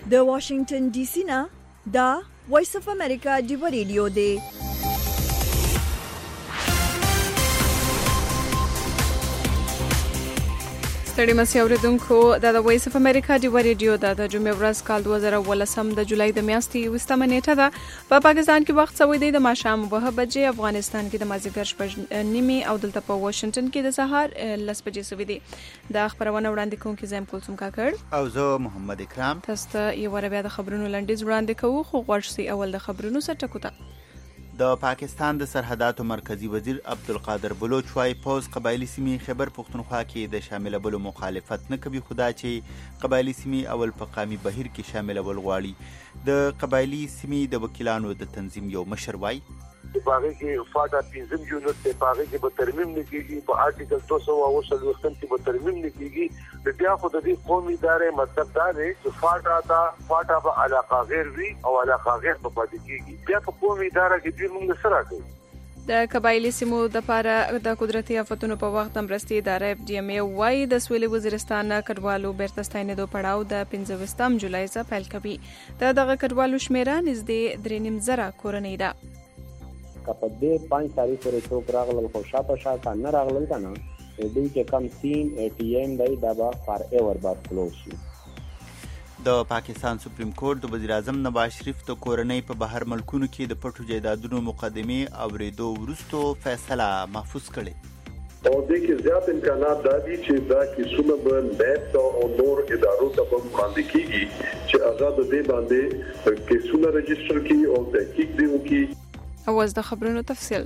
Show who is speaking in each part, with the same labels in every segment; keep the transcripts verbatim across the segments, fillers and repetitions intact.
Speaker 1: د واشنگټن ډي سي نه دا وایس اف امریکا دی ریډیو دی.
Speaker 2: ستړي مسي اوریدونکو دا د وایس اف امریکا دی ریډیو دا د جمعې ورځ کال دوه زره ولسم د جولای د میاشتې وستمه نیټه ده. په پاکستان کې وخت سوي دی د ماښام په بجې، افغانستان کې د مازیګر شپږ نیمه او دلته په واشنگټن کې د سهار لس بجې سوي دي. دا خبرونه وړاندې کوم کې زم کولسم کاکړ
Speaker 3: او زه محمد اکرام.
Speaker 2: تاسو ته یو ور بیا د خبرونو لنډیز وړاندې کوو، خو غوښ سي اول د خبرونو سره ټکوته.
Speaker 3: د پاکستان د سرحداتو مرکزی وزیر عبدالقادر بلوچ وايي پوز قبایلی سیمې خیبر پختونخوا کې د شاملولو مخالفت نه کوي، خو دا چې قبایلی سیمې اول په قامي بهیر کې شاملول غواړي. د قبایلی سیمې د وکیلانو د تنظیم یو مشر وايي
Speaker 4: باغی کې فاټا پنځم یونټ ته باغی کې به ترمیم نه کیږي، په آرټیکل دوه سوه او شل وختن کې به ترمیم نه کیږي. د بیا خو د دې قومي ادارې مطلب دا دی چې فاټا تا فاټا په علاقه غیر وی او علاقه غیر په پاتې کیږي. بیا په قومي اداره کې دوی موږ سره کوي.
Speaker 2: د قبایلی سیمو د لپاره د قدرتي آفتونو په وخت مرستې ادارې اف ډي ام ای وايي د سویلي وزیرستان کډوالو بیرته ستاینېدو پړاو د پنځه ویشتم جولای څخه پیل کوي. د دغه کډوالو شمیره نږدې درې نیم زره کورنۍ ده.
Speaker 5: په دې پنځه تاریخ پورې څوک راغلل خو شاته شاته نه راغلل کنه دوی چې کم سین ای ټی ایم دی دا به فار ایور بعد کلوز شي.
Speaker 3: د پاکستان سپریم کورټ د وزیر اعظم نواز شریف د کورنۍ په بهر ملکونو کې د پټو جایدادونو مقدمې اوریدو وروسته فیصله محفوظ کړې.
Speaker 6: او دې کې زیات امکانات دا دي چې دا کیسونه به نیټ او نور ادارو ته په وړاندې کیږي چې آزاد دې باندې کیسونه رجسټر کړي او تحقیق دی وکړي.
Speaker 2: اواز د خبرونو تفصیل.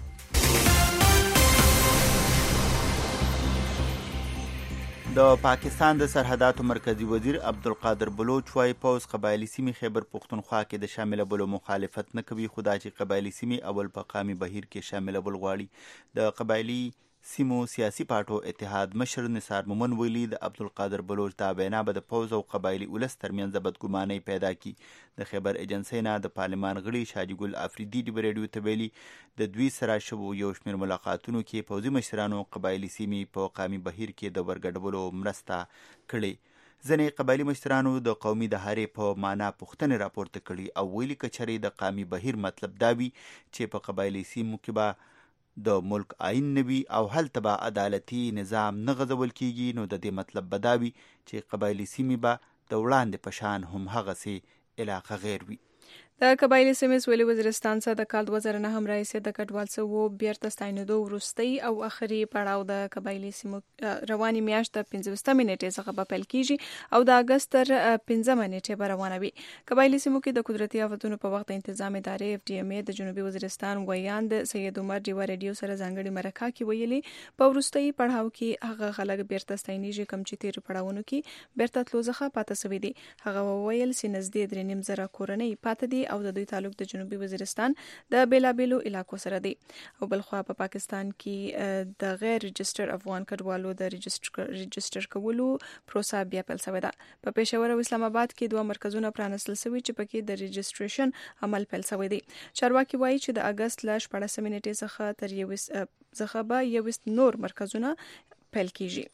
Speaker 3: د پاکستان د سرحداتو مرکزی وزیر عبدالقادر بلوچ وايي پوز قبایلی سیمې خیبر پختونخوا کې د شاملولو مخالفت نه کوي، خو دا چې قبایلی سیمې اول په قامي بهیر کې شاملول غواړي. د قبایلی سیمو سیاسي پارټو اتحاد مشر نثار مومن ویلي د عبدالقادر بلوچ دا بیان به د پوز او قبایلی ولس ترمنځ بدګماني پیدا کی. د خیبر ایجنسی نه د پارلمان غړي شاجي ګل افریدي د ریډیو ته ویلي د دوی سره شوو یو شمېر ملاقاتونو کې پوزي مشرانو قبایلی سیمې په قامي بهیر کې د ورګډولو مرسته کړې. ځینې قبایلی مشرانو د قومي دهارې په معنا پوښتنې راپورته کړي او ویلي کچرې د قامي بهیر مطلب دا وي چې په قبایلی سیمو کې به د ملک آئین نوي او هلته به عدالتي نظام نه غځول کیږي، نو د دې مطلب به دا وي چې قبایلی سیمې به د وړاندې په شان هم هغسې علاقه غیر وي.
Speaker 2: د قبایلی سیمې سویلي وزیرستان څخه د کال دوه زره نهم راهیسې د کډوال څخه بیرته ستاینېدو وروستۍ او اخري پړاو د قبایلی سیمو رواني میاشت د پنځه ویشتمې نیټې څخه به پیل کیږي او د اګست تر پنځمه نیټې به روانه وي. قبایلی سیمو کې د قدرتي آفتونو په وخت تنظیم ادارې اف ډي ام ای د جنوبي وزیرستان ویاند سید عمر ډیوا ریډیو سره ځانګړي مرکه کې ویلي په وروستۍ پړاو کې هغه خلک بیرته ستاینېږي کوم چې تیر پړاوونو کې بیرته تلو څخه پاتې سوي دي. هغه وویل چې نږدې درې نیم زره کورنۍ پاتې دي او د دوی تعلق د جنوبي وزیرستان د بیلابیلو علاقو سره دی. او بلخوا په پا پاکستان کې د غیر رجسټر افغان کډوالو د رجسټر کولو پروسه بیا پیل شوې ده. په پېښور او اسلام آباد کې دوه مرکزونه پرانستل شوي چې پکې د رجسټریشن عمل پیل شوی دی. چارواکي وایي چې د اګست ل شپاړسمې نیټې څخه تر یویشت څخه به یویشت نور مرکزونه پیل کیږي.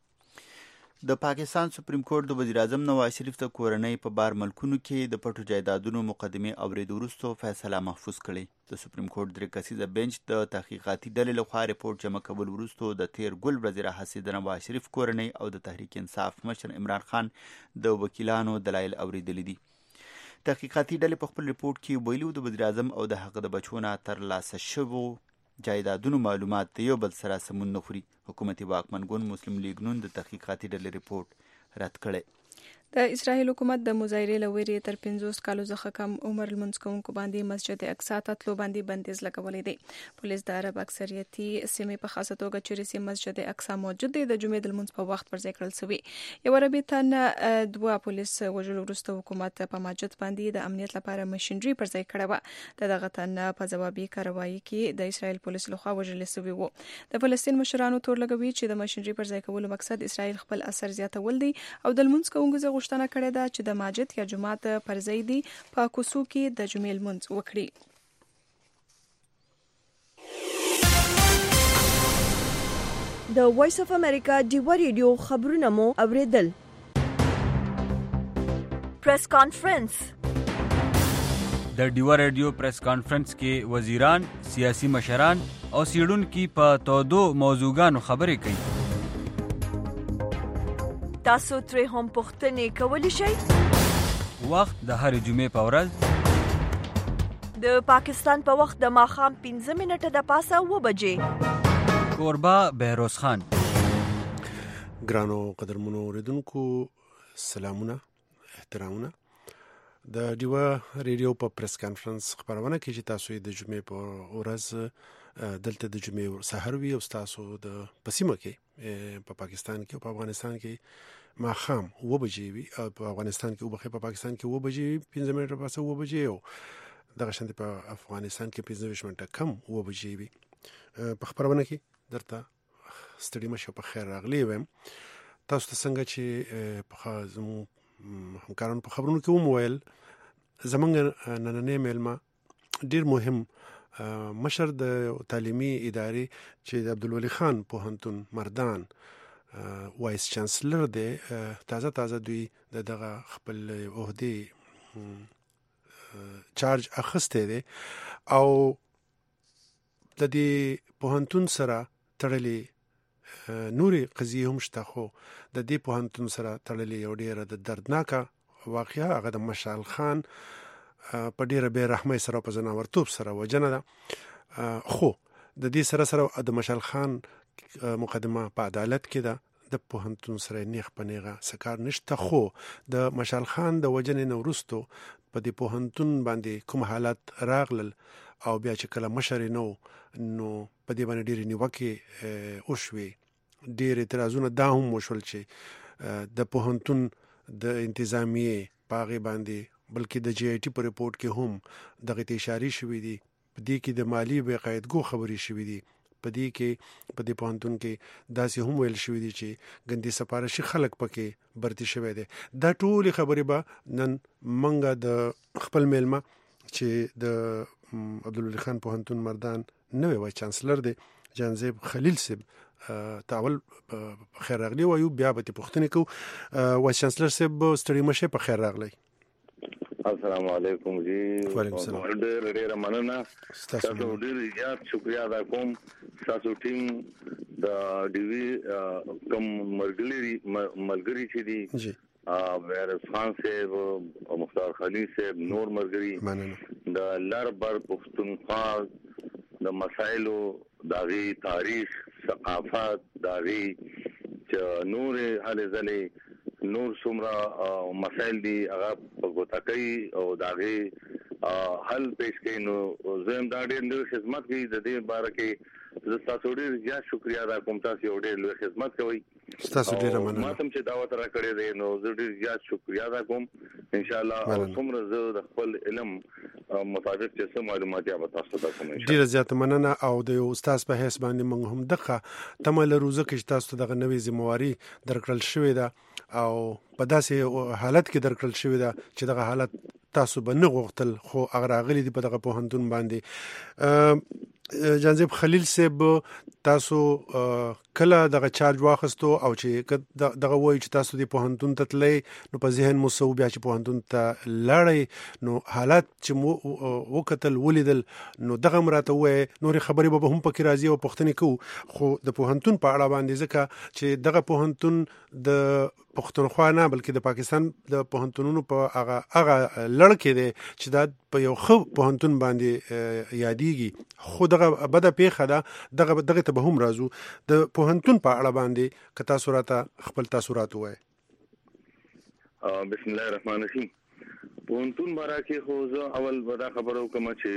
Speaker 3: د پاکستان سپریم کورټ د وزیر اعظم نواز شریف د کورنۍ په بار ملکونو کې د پټو جایدادونو مقدمې اوریدو وروسته فیصله محفوظ کړې. د سپریم کورټ درې کسیزه بنچ د تحقیقاتي ډلې لخوا ریپورت جمع کول وروسته د تیر ګل ورځې راهیسې د نواز شریف کورنۍ او د تحریک انصاف مشر عمران خان د وکیلانو دلایل اوریدلي دي. تحقیقاتي ډلې په خپل ریپورت کې ویلي د وزیر اعظم او د هغه د بچو نه ترلاسه شوو جایدادونو معلومات د یو بل سره سمون نه خوري. حکومتي واکمن ګوند مسلم لیگ نون د تحقیقاتي ډلې ریپورت رد کړی.
Speaker 2: د اسرائیل حکومت د مظاهرې لوري تر پنځوس کالو څخه کم عمر لمونځ کوونکو باندې مسجد اقصی ته تلو باندې بندیز لګولې دی. پولیس د عرب اکثریتي سیمې په خاصه توګه چې سیمه مسجد اقصی موجود دی د جمعې د لمونځ په وخت پر ځای کړل شوی. یو عربي تن دوه پولیس وژل وروسته حکومت په مسجد باندې د امنیت لپاره ماشينري پر ځای کړه و. دغه تن په ځوابي کاروایی کې د اسرائیل پولیس لخوا وژل شوی وو. د فلسطین مشرانو تور لګوي چې د ماشينري پر ځای کولو مقصد اسرائیل خپل اثر زیاتول دی او د لمونځ کوونکو غوښتنه کړې ده چې د مسجد یا جماعت پر ځای دی په کوڅو کې د جمعې لمونځ وکړي.
Speaker 1: د وایس اف امریکا دی ریډیو خبرونه مو اوریدل. پریس کانفرنس.
Speaker 7: د ډیوا ریډیو پریس کانفرنس کې وزیران، سیاسي مشران او سیډونکو په تودو موضوعګانو خبرې کوي.
Speaker 1: تاسو ترې هم پوښتنې کولی شئ.
Speaker 7: وخت د هرې جمعې په ورځ
Speaker 1: د پاکستان په وخت د ماښام پنځه منټه د پاسه اوه بجې.
Speaker 7: کوربه بهروز خان.
Speaker 8: ګرانو قدرمنو اوریدونکو سلامونه احترامونه. د ډیوا ریډیو په پریس کانفرنس خبرونه کې چې تاسو د جمعې په ورځ دلته د جمعې سحر وی او تاسو د پسیمه کې په پاکستان کې او په افغانستان کې ماښام اوه بجې وي او په افغانستان کې او په پاکستان کې اوه بجې پنځه منټه پاسه اوه بجې او دغه شانتي په افغانستان کې پنځه ویشت منټه کم اوه بجې وي. په خبرونه کې درته ستړي مشه په خیر راغلی وم. تاسو ته څنګه چې په زمو همکارانو په خبرونو کې ومویل زمونږ نننې میلمه ډیر مهم مشر د تعلیمي ادارې چې د عبدالولي خان پوهنتون مردان وایس چانسلر دی. تازه تازه دوی دغه خپل عہده چارج اخسته دی او د دې پوهنتون سره تړلې نوري قضیه هم شته. خو د دې پوهنتون سره تړلې یو ډیره د دردناکه واقعیا هغه د مشعل خان په ډیره بې رحمۍ سره په ځناورتوب سره وجنه ده. خو د دې سره سره د مشعل خان مقدمه په عدالت کې ده. د پوهنتون سره نیغ په نیغه سکار نشته. خو د مشعل خان د وجنې نه وروسته په دې پوهنتون باندې کوم حالات راغلل او بیا چې کله مشر نو نو په دې باندې ډېرې نیوکې وشوې. ډېر اعتراضونه دا هم وشول چې د پوهنتون د انتظامیې په هغې باندې بلکې د جی آی ټي په رپورټ کې هم دغه ته اشارې شوې دي. په دې کې د مالی بېقاعدګو خبرې شوې دي. په دې کې په دې پوهنتون کې داسې هم ویل شوې دي چې ګندي سپارشي خلک پکې برتي شوی دی. دا ټولې خبرې به نن منګه د خپل میلمه چې د عبدالولي خان پوهنتون مردان نوی وایس چانسلر دی جانزیب خلیل صاحب تاول خیر راغلی وایو. بیا به پوښتنې کوو. وایس چانسلر صاحب ستړي مشه په خیر راغلی.
Speaker 9: السلام علیکم جی.
Speaker 8: وعلیکم السلام.
Speaker 9: ډېر ډېر مننه. تاسو ډېر زیات شکریا ادا کوم. تاسو ټیم د ډیوی کوم مرګلي ملګری چې دي
Speaker 8: جی
Speaker 9: بهروز خان صاحب او مختار خلیل صاحب نور مرګري د لربر پښتونخوا د مسایلو داغي تاریخ ثقافت داغي چې نور هله ځلې نور څومره مسایل دي هغه په ګوته کوي او داغي حل پیش کوي. نو زم دا ډېر لوی خدمت کوي. د دې باره کې زه تاسو ډېر زیات شکریا ادا کوم. تاسو ډېر لوی خدمت کوي.
Speaker 8: تاسو ډېر مننه.
Speaker 9: ما تم چې دعوت را کړې ده نو زه ډېر زیات شکریا ادا کوم. ان شاء الله او څومره زه د خپل علم مطابق چې څه معلومات یا تاسو ته کوم.
Speaker 8: ډېر زیات مننه. او د یو استاد په حیث باندې موږ هم دغه تمه لرو ځکه چې تاسو دغه نوې ذمہواری درکړل شوې ده او په داسې حالت کې درکړل شوې ده چې دغه حالت تاسو به نه غوښتل خو هغه راغلي دي په دغه پوهنتون باندې. جانزیب خلیل صاحب تاسو کله دغه چارج واخستو او چې دغه وایي چې تاسو د پوهنتون ته تلئ نو په ذهن مو سو بیا چې پوهنتون ته لاړئ نو حالات چې مو وکتل ولیدل نو دغه مراته وایي نورې خبرې به هم پکې راځي او پوښتنې کوو. خو د پوهنتون په اړه باندې ځکه چې دغه پوهنتون د پښتونخوا نه بلکې د پاکستان د پوهنتونونو په هغه هغه لړ کې دی چې دا په یو ښه پوهنتون باندې یادېږي. خو دغه بده پیښه ده. دغه دغه ته به هم راځو. د پوهنتون په اړه باندې که تاسو راته خپل تاثرات ووایئ.
Speaker 9: بسم الله الرحمن الرحیم. پوهنتون باره کې خو زه اول به دا خبره وکړم چې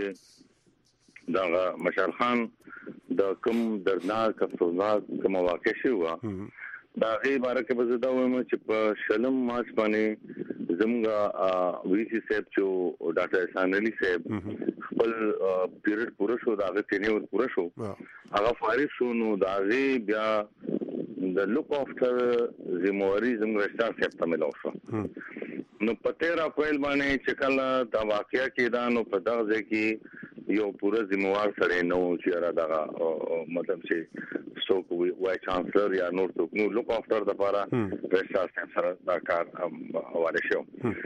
Speaker 9: دغه مشعل خان د کوم دردناک افسوسناک کوم واقع شوی وه دا غي باره کې به زه دا وایم چې په شلم مارچ باندې زموږ وی سی صاحب چې ډاکټر احسان علي صاحب خپل پیریډ پوره شو دا غي ټینیور پوره شو هغه فارغ شو نو دا غي بیا د لوک افټر زمواري زموږ رشتہ صاحب ته ملو شو نو په تیرا اپریل باندې چې کله دا واقعیا کېدا نو په دغه ځای کې یو پوره ذمہوار سره نو چې را دغه مطلب چې څوک وای چانسلر یا نور څوک نو لوک افټر د لپاره رشتہ صاحب سره دا کار حواله شو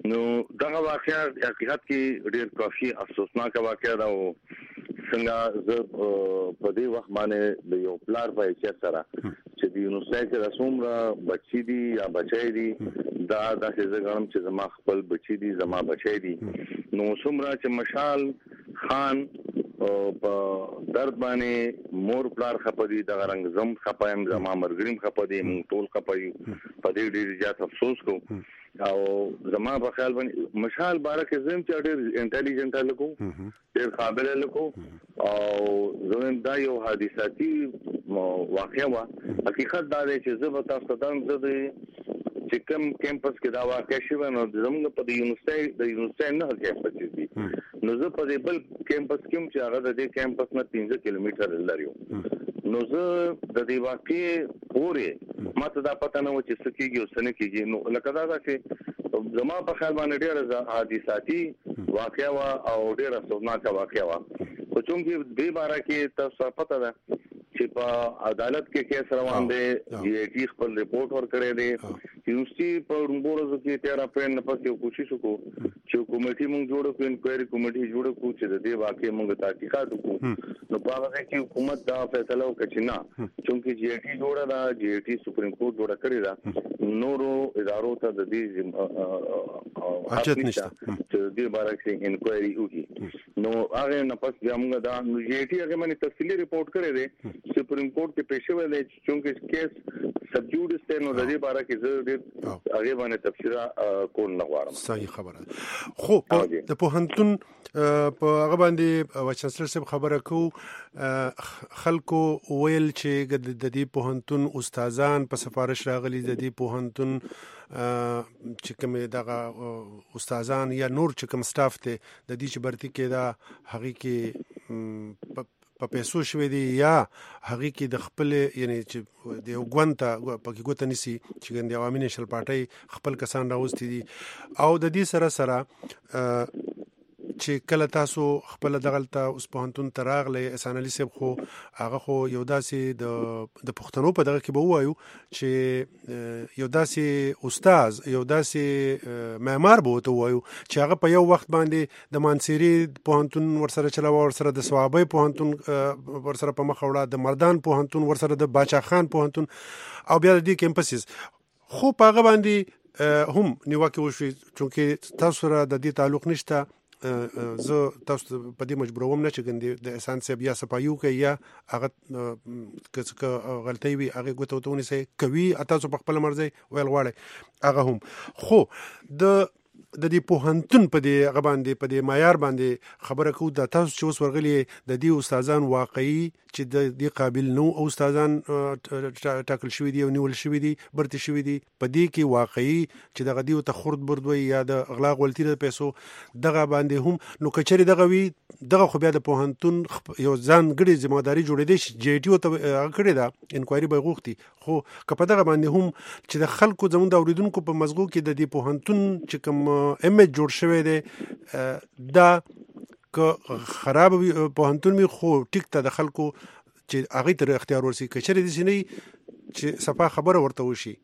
Speaker 9: نو دغه واقعیا حقیقت کې ډېر کافي افسوسناک واقعیا دا او څنګه زه په دې وخت باندې د یو پلار په حیثیت سره چې د یونیسای کې رسوم بچی دي یا بچی دي دا د څه غنم چې زما خپل بچی دي زما بچی دي نو څومره چې مشال خان په درد باندې مور پلار خپدي د رنگ زم خپایم زما مرګریم خپدي مون ټول خپي په دې ډېر زیات افسوس کو او زما په خیال باندې مشال بارک زم چې ډېر انټيليجنت لکو ډېر قابل لکو او زم دا یو حادثاتي واقعا وا حقیقت دا دی چې زه به تاسو ته د چې کوم کیمپس کې دا واقع شوی نو زموږ په یونیورسيټي د یونیورسيټي نه کیمپس دي نو زه په دې بل کیمپس کې چې هغه د دې کیمپس نه پنځه کیلومتر لري نو زه د دې واقع پورې ماته دا پته نه و چې څه کېږي او څه نه کېږي نو لکه دا چې زما په خیال باندې ډېر حادثاتي واقع وا او ډېر افسوسناک واقع وا خو چونکې دې باره کې تاسو پته ده چې په عدالت کې کیس روان دی جی ای ټي خپل ریپورت ورکړی دی یونیورسيټي په ورځو کې تیار اپریل نه پس یو کوشش وکړو چې کمیټي موږ جوړ کړو انکوایري کمیټي جوړ کړو چې د دې واقعي موږ تحقیقات وکړو نو په هغه کې حکومت دا فیصله وکړه چې نه چونکې جی ای ټي جوړه دا جی ای ټي سپریم کورټ جوړه کړی دا نورو ادارو ته د دې
Speaker 8: حاجت نشته
Speaker 9: چې د دې باره کې انکوایري وکړي نو هغه نه پس موږ دا جی ای ټي هغه باندې تفصیلی ریپورت کړی دی سپریم کورټ کې پیښ شوی دی چې کیس سبجوډ ستنو د دې باره کې زه ډېر هغه باندې تفصیل کول نه غواړم
Speaker 8: صحیح خبره خو د پوهنتون په هغه باندې وچنسلر صاحب خبره کو خلکو ویل چې د دې پوهنتون استادان په سفارش راغلي د دې پوهنتون چې کوم دغه استادان یا نور چې کوم سټاف ته د دې چې برتي کې دا هغه کې په پیسو شوي دي یا هغه کې د خپل یعنی چې د یو ګوند ته پکې ګوته نسی چې ګند عوامي نشل پارټي خپل کسان راوستي دي او د دې سره سره چې کله تاسو خپل دغلته اوس پوهنتون ته راغلی احسان علي صاحب خو هغه خو یو داسې د د پښتنو په دغه کې به ووایو چې یو داسې استاد یو داسې معمار به ورته ووایو چې هغه په یو وخت باندې د مانسیري پوهنتون ورسره چلاوه ورسره د صوابۍ پوهنتون ورسره په مخ وړه د مردان پوهنتون ورسره د باچا خان پوهنتون او بیا د دې کیمپسز خو په هغه باندې هم نیوکه وشوي چونکې تاسو سره د دې تعلق نشته زه تاسو په دې مجبوروم نه چې ګندې د احسان صاحب یا صفایو کوي یا هغه که غلطي وي هغه ګوته وتونی سي کوي تاسو په خپل مرزي ویل غواړي هغه هم خو د د دې پوهنتون په دې هغه باندې په دې معیار باندې خبره کوو د تاسو چې اوس ورغلي د دې استادان واقعي چې د دې قابل نو او استادان ټاکل شوی دي او نیول شوی دي برته شوی دي په دې کې واقعي چې دغه دیو ته خرد بردوي یا د اغلاق ولتي د پیسو دغه باندې هم نو کچري دغه وی دغه خو بیا د پوهنتون یو ځان ګړي ځمواري جوړې دي چې جی ټي او ته کړی دا انکوایري به غوښتي خو کپه دغه باندې هم چې د خلکو زموږ د اوریدونکو په مزغو کې د دې پوهنتون چې کوم امیج جوړ شوی دی دا که خراب پوهنتون می خو ټیک ته د خلکو چې هغه تر اختیار ورسي کچري دي سني چې صفه خبره ورته وشي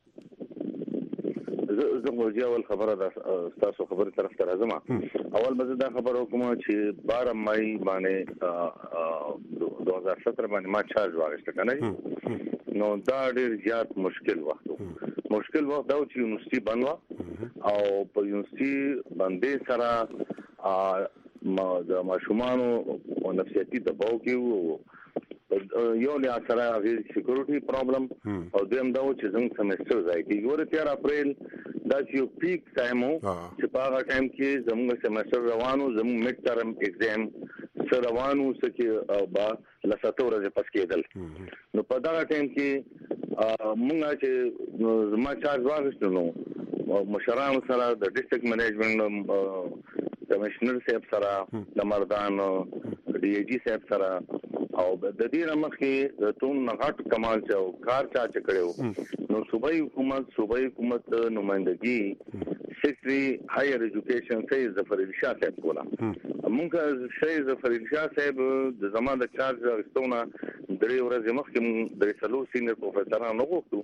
Speaker 9: زه موجي اول خبره د تاسو خبره طرف ته راځم اول مزه دا خبره کوم چې بارہ مای باندې دو هزار سترہ باندې ما چارج واغسته کنه نو دا ډیر زیات مشکل وخت مشکل وخت دا چې یونیورسيټي بنوا او په یونیورسيټي باندې سره د ماشومانو او نفسیاتي دباو کې یو له اثر هغه سکیورټي پرابلم او دیم دا چې څنګه سمستر ځای کې ګوره تیر اپریل دا چې یو پیک ټایم وو چې په هغه ټایم کې زموږ سمستر روانو زموږ میډ ټرم ایگزام سره روانو چې با لساته ورځې پس کېدل نو په دا ټایم کې موږ چې زما چارج واغستو نو مشرانو سره د ډیسټریکټ منیجمنت کمشنر صاحب سره د مردان ډي اي جي صاحب سره او د دې مخکې د ټول نغټ کمال چاو کار چا چ کړو نو صوبایي حکومت صوبایي حکومت نمائندګي سیکرټري هایر ایجوکیشن سید ظفر علي شاه صاحب کولا موږ سید ظفر علي شاه صاحب د زمانه چارج غستونه درې ورځې مخکې موږ د څلور سینیئر پروفیسورانو غوښتو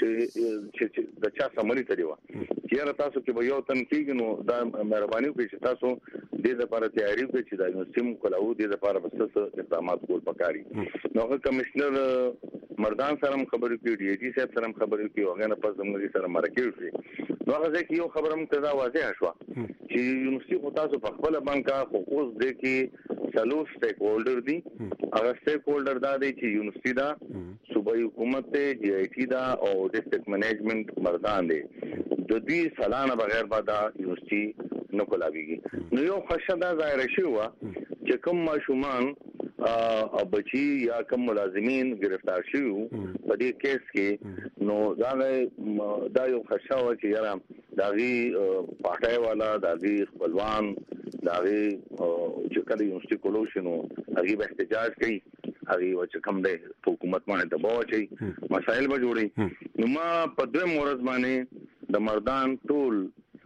Speaker 9: چې چې د چا سمري کړی و چې تاسو کې به یو تن کېږي نو دا مهرباني وکړئ چې تاسو دې لپاره تیاری وکړئ چې دا یونیورسيټي موږ کولاو دې لپاره بس اقدامات کول پکاري. نو هغه کمشنر مردان سره خبرې کوي، ډي جی صاحب سره خبرې کوي، هغه نه پس زموږ سره مرکه وکړي. نو هغه ځکه یو خبره موږ ته دا واضح شوه چې یونیورسيټي خو تاسو په خپل باندې خو اوس دې کې څلور سټیک هولډر دي. هغه سټیک هولډر دا دی چې یونیورسيټي دا صوبایي حکومت ته، جی آی ټي دا او ډسټرکټ منیجمنت مردان دی. د دې سلانه بغیر بعد یونیورسيټي نه کولاویږي. نو یو خدشه دا ظاهر شي و چې کوم ماشومان او بچي یا کوم ملازمین گرفتار شوي په دې کیس کې، نو دا دا یو خدشه و چې یاره داغي پاټای والا، داغي خپلوان، داغي چې کله یونیورسيټي کولو شنو هغه به احتجاج کوي، هغه چې کوم دی حکومت باندې دباو چي مسائل به جوړي. نو ما په دویم ورځ باندې د مردان ټول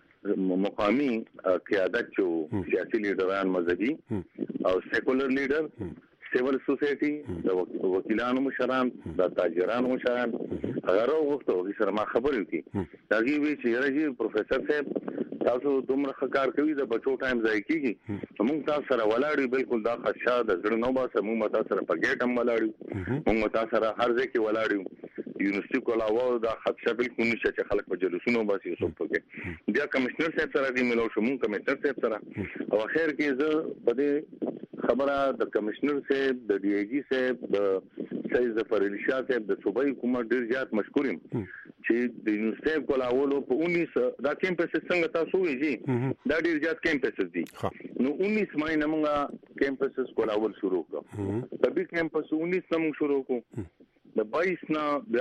Speaker 9: مقامی قیادت چې سیاسي لیډران، مذهبي او سیکولر لیډر، سیول سوسایټي، د وکیلانو مشران، د تاجرانو مشران هغه راوغوښتو، هغوی سره ما خبرې وکړې. د هغوی وایي چې یاره جي پروفیسر صاحب تاسو دومره ښه کار کوي، د بچو ټایم ضایع کېږي، موږ تاسو سره ولاړ یو. بالکل دا خدشه د زړه نه وباسه، موږ به تاسو سره په ګیټ هم ولاړ یو، موږ به تاسو سره هر ځای کې ولاړ یو. یونیورسيټي کو علاوه دا خدشه بالکل نشته چې خلک په جلوسونو باسي څوک پکې. بیا کمشنر صاحب سره دې ملو شو، موږ کمشنر صاحب سره، او اخر کې زه په دې خبره د کمشنر صاحب، د ډي آی جي صاحب، د سید ظفر علي شاه صاحب، د صوبایي حکومت ډیر زیات مشکور یم چې د یونیورسيټي کو علاوه په انیس دا کیمپس څنګه تاسو ویږي دا ډیر زیات کیمپس دي. نو انیس مای نه موږ کیمپس کو علاوه شروع کړو، په دې کیمپس انیس نه موږ شروع کړو. د بایس نه بیا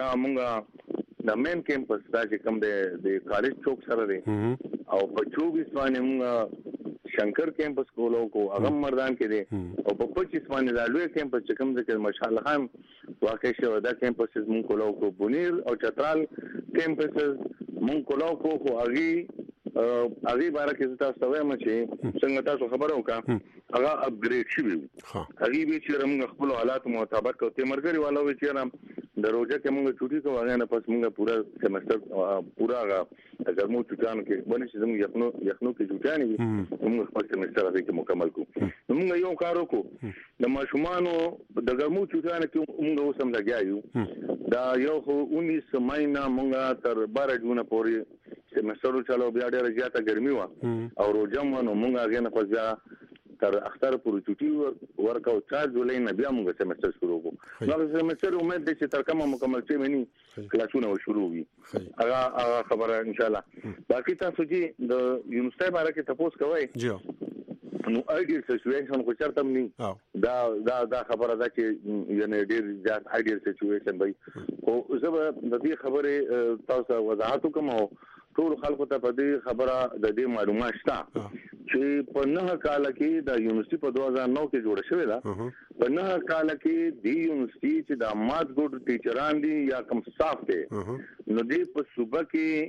Speaker 9: موږ د مین کیمپس دا چې کوم د کالج چوک سره دی، او په چوبیس باندې موږ شنکر کیمپس کولو کو هغه مردان کې دی، او په پچیس باندې د لوی کیمپس چې کوم ځکه مشال خان واقع شو دا کیمپس موږ کولو کو بونیر او چترال کیمپس موږ کولو کو خو هغه هغه باره کې تاسو ته وایم چې څنګه تاسو خبرو کا هغه اپګریډ شوی. هغه به چې موږ خپل حالات مطابق او تمرګری والو چې د روزه کې موږ چټي کوو، هغه نه پس موږ پورا سیمستر پورا اگر مو چټان کې باندې چې موږ یخنو یخنو کې چټانی وي، موږ خپل سیمستر هغه کې مکمل کوو. نو موږ یو کار وکړو، د ماشومانو د ګرمو چټان کې موږ اوس هم لګیایو. دا یو خو انیس ماینا موږ تر بارہ جون پورې سیمستر چالو، بیا ډیره زیاته ګرمي و او روزه مو نو موږ هغه نه پس تر اختر پورې چټي ورکاو چار جولای نه بیا موږ سیمستر شروع وکړو. نو سیمستر امید دي چې تر کومه مکمل شي مني کلاسونه شروع وي. هغه خبره ان شاء الله. باقي تاسو چې د یونیورسيټي باره کې تاسو کوی نو ایډیل سچويشن خو چرته نه دا دا دا خبره ده چې یعنی ډیر زیات ایډیل سچويشن وي. او زه د دې خبره تاسو وضاحت کوم، ټول خلکو ته په دې خبره د دې معلومات شته چې په نه کال کې د یونیورسيټي په دوه هزار نو کې جوړه شوې ده. په نه کال کې د یونیورسيټي چې د مات ګوډ ټیچران دي یا کوم صاف دي، نو دې په صوبه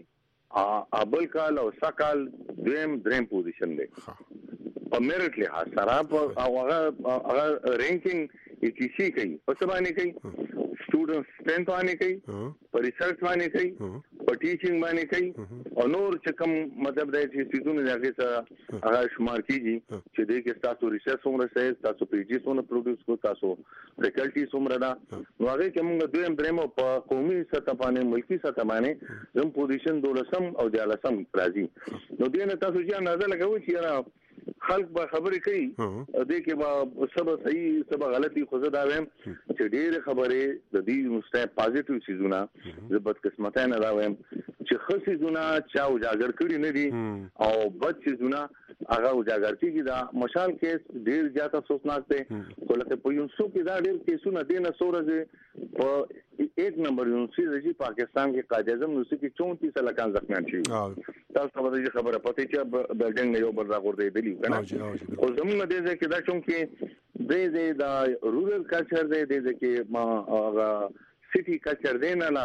Speaker 9: کې ابل کال او سکال دویم دریم پوزیشن دی په میرټ لحاظ سره. او هغه هغه رینکینګ ای ټی سی کوي، په څه باندې کوي؟ سټوډنټ سټرنث باندې کوي، په ریسرچ باندې کوي، په ټیچینګ باندې کوي، او نور چې کوم مطلب دی چې سيزونه دغه سره هغه شمار کیږي چې دغه کې تاسو ریسرچ څومره سي، تاسو پی جی څومره پروډوس کو، تاسو فیکلټي څومره ده. نو هغه کې موږ دویم دریم په قومي سطح باندې، ملکی سطح باندې زم پوزیشن دولسم او دیالسم راځي. نو دینه تاسو چې اندازه لګوي چې خلق به خبرې کوي، دې کې به سبا صحیح سبا غلطي، خو زه دا وایم چې ډېر خبرې د دې مستعد پازیټیو سيزونه زه بد قسمتای نه دا وایم چې ښه سيزونه چا اجاګر کړي نه دي او بد سيزونه هغه اجاګر کیږي. دا مشال کیس ډېر زیات افسوسناک دی، خو لکه په یونسو کې دا ډېر کیسونه دي نه سورځي. په ایک نمبر یونیورسيټي چې پاکستان کې قائد اعظم یونیورسيټي کې چونتیس لکان زخمیان شوي. تاسو ته به خبره پته چې بلډینګ نه یو بل راغورځي دی کنه. او زموږ د دې کې دا چون کې د دې دا رورل کلچر دی، د دې کې ما هغه سټي کلچر دی نه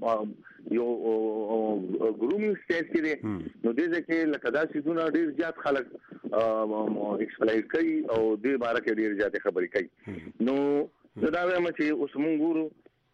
Speaker 9: یو ګرومینګ سټیج کې دی. نو د دې کې لکه دا سيزونه ډیر زیات خلک ایکسپلاین کوي او د باره کې ډیر زیات خبرې کوي. نو دا وایم چې اوس موږ ګورو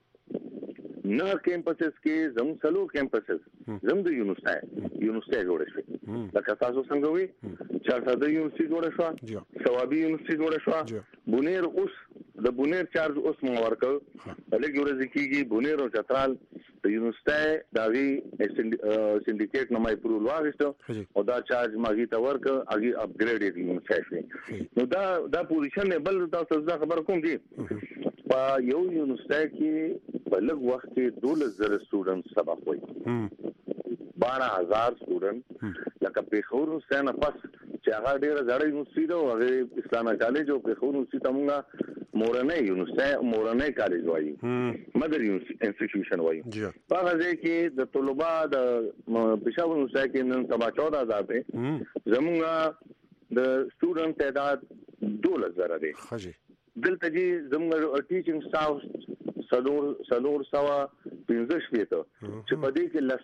Speaker 9: نه کیمپسز کې زموږ څلور کیمپسز زموږ د یونیورسيټي یونیورسيټي جوړ شوی لکه تاسو څنګه وی چارسده یونیورسيټي جوړ شو ثوابي یونیورسيټي جوړ شو بونیر اوس د بونیر چارج اوس مو ورکو لکه ورځ کېږي بونیر او چترال د یونیورسيټي دا وی سندیکیټ نمای پرول واغستو او دا چارج ماګي تا ورک اګي اپګریډ یونیورسيټي نو دا دا پوزیشن بل تاسو ځا خبر کوم دي په یو یونیورسيټي کې په لږ وخت کې دولس زره سټوډنټ سبق وایي بارہ ہزار سٹوڈنٹ لکه پیښور سره پس چې هغه ډیره زړه یونیورسيټي ده او هغه اسلامي کالج او پیښور یونیورسيټي تمغه مورنه یونیورسيټي مورنه کالج وایي مدر انسټیټیوشن وایي په هغه ځای کې د طلبه د پېښور یونیورسيټي کې نن سبا چودہ هزار ده زموږ د سټوډنټ تعداد دولس زره دی دلته چې زموږ ټیچینګ سټاف سلور سلور سوا پنځه شپېته چې په دې کې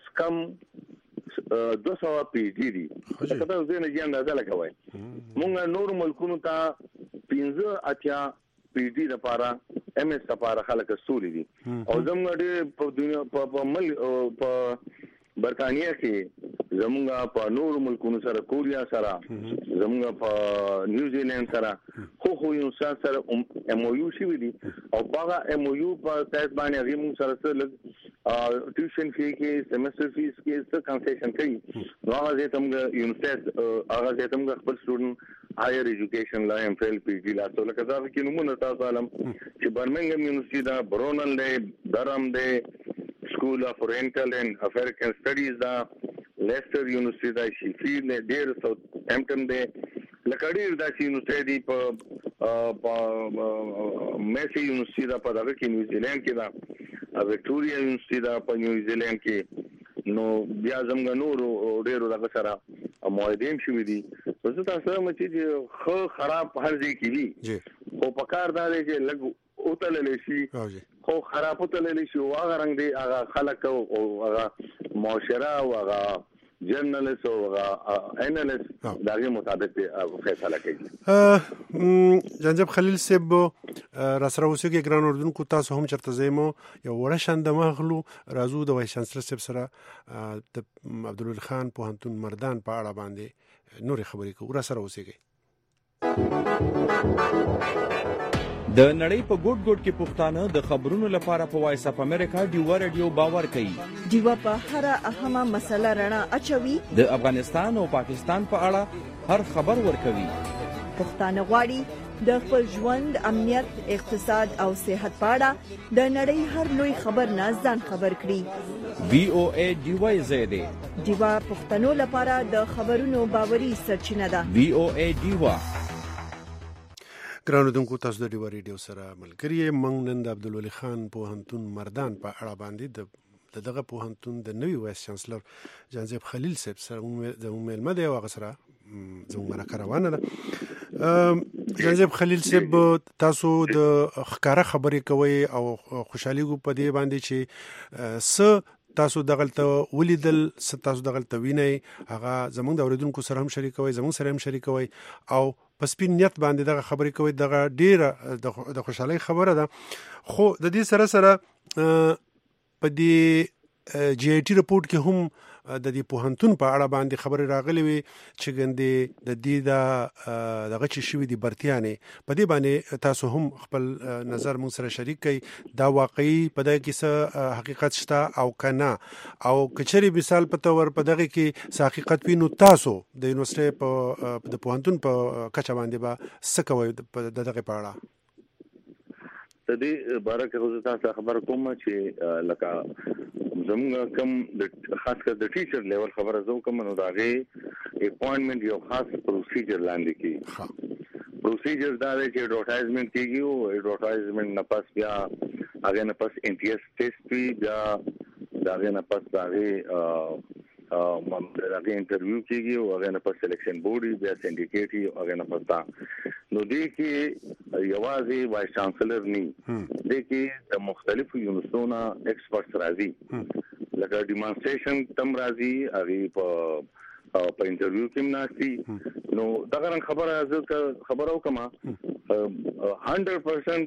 Speaker 9: لسکم دو سوا پی جی دي دا تاسو زه نه ځان اندازه لګوي مونږ نور ملکونو ته پنځه اتیا پی جی لپاره ایم ایس لپاره خلک سولې دي او زموږ د په دنیا په مل په برتانیا کې زموږ په نور ملکونو سره کوریا سره زموږ په نیوزیلند سره خو خو یو سره ایم او یو شي وي او هغه ایم او یو په تاسو باندې هغه موږ سره سره ټیوشن فی کې سیمستر فیس کې څه کنسیشن کوي نو هغه زه تمغه یونیورسيټي هغه زه تمغه خپل سټوډنټ هایر ایجوکیشن لا ایم فیل پی جی لا څه لکه دا کې نمونه تاسو علم چې برمنګم یونیورسيټي دا برونل دی درم دی سکول اف اورینټل اینڈ افریقن سټډیز دا لیسټر یونیورسيټي دا شیفیلډ نه ډیر ساوث هامپټن دی لکه ډیر دا چې یونیورسيټي په په میسي یونیورسيټي دا په دغه کې نیوزیلند کې دا وکټوريا یونیورسيټي دا په نیوزیلند کې نو بیا زموږ نور ډیرو دغه سره موعدیم شوې دي زه تاسو مې چې خو خراب هر ځای کې دي خو په کار دا دی چې لګ او تللی شي خو خراب تللی شي هغه رنګ دی هغه خلک او هغه معاشره او هغه جرنالست او هغه انالیست دغه مطابق فیصله کوي
Speaker 8: جناب خلیل صاحب را سره اوسېږي ګران اردوونکو تاسو هم چرته زمو یو وړه شاند مغلو راځو د وایس چانسلر صاحب سره د عبدالولي خان پوهنتون مردان په اړه باندې نور خبرې کوو را سره اوسېږي
Speaker 10: د نړۍ په ګوټ ګوټ کې پښتانه د خبرونو لپاره په وایس اپ امریکا ډیوا رادیو باور کوي
Speaker 1: ډیوا په هر اهمه مسله رڼا اچوي
Speaker 10: د افغانستان او پاکستان په اړه هر خبر ورکوي
Speaker 1: پښتانه غواړي د خپل ژوند امنیت اقتصاد او صحت په اړه د نړۍ هر لوی خبر نه ځان خبر کړي
Speaker 10: وی او ای ډیوا زیاده
Speaker 1: ډیوا پښتنو لپاره د خبرونو باوري سرچینه ده
Speaker 10: وی او ای ډیوا
Speaker 8: ګرانو دونکو تاسو د ډیوا ریډیو سره ملګری موږ نن د عبدالولي خان پوهنتون مردان په اړه باندې د دغه پوهنتون د نوي وایس چانسلر جناب خلیل صاحب سره د مېلمه دی هغه سره زموږ مرکه روانه ده جناب خلیل صاحب تاسو د ښکارا خبرې کوي او خوشحالي کو په دې باندې چې س تاسو دغلته ولیدل تاسو دغلته وینئ هغه زموږ د اوریدونکو سره هم شریکوي زموږ سره هم شریکوي او په سپین نیت باندې دغه خبرې کوي دغه ډیره د خوشحالۍ خبره ده خو د دې سره سره په دې جی آی ټي رپورت کې هم د دې پوهنتون په اړه باندې خبرې راغلي وي چې ګندې د دې د دغه چې شوي دي برتیانې په دې باندې تاسو هم خپل نظر موږ سره شریک کړئ دا واقعي په دغه کې څه حقیقت شته او که نه او که چېرې مثال په طور په دغه کې څه حقیقت وي نو تاسو د یونیورسټۍ په د پوهنتون په کچه باندې به څه کوئ د دغه په اړه
Speaker 9: د دې باره کې خو تاسو خبر کوم چې لکه زموږ کم د خاص کر د ټیچر لیول خبره زو کوم نو داغه اپوینټمنټ یو خاص پروسیجر لاندې کی پروسیجر دا دی چې ایڈورټایزمنت کیږي او ایڈورټایزمنت نه پس بیا هغه نه پس ان ټی ایس ټیسټ وی بیا داغه نه پس داغه هغه انټرویو کیږي او هغه نه پس سلیکشن بورډ بیا سندیکیټ او هغه نه پس دا نو دې کې یوازې وایس چانسلر ني دې کې د مختلفو یونیورسيټونو ایکسپرټس راځي لکه ډیمانستریشن تم راځي هغه په په انټرویو کې ناشتي نو دا غره خبره زه خبرو کما one hundred percent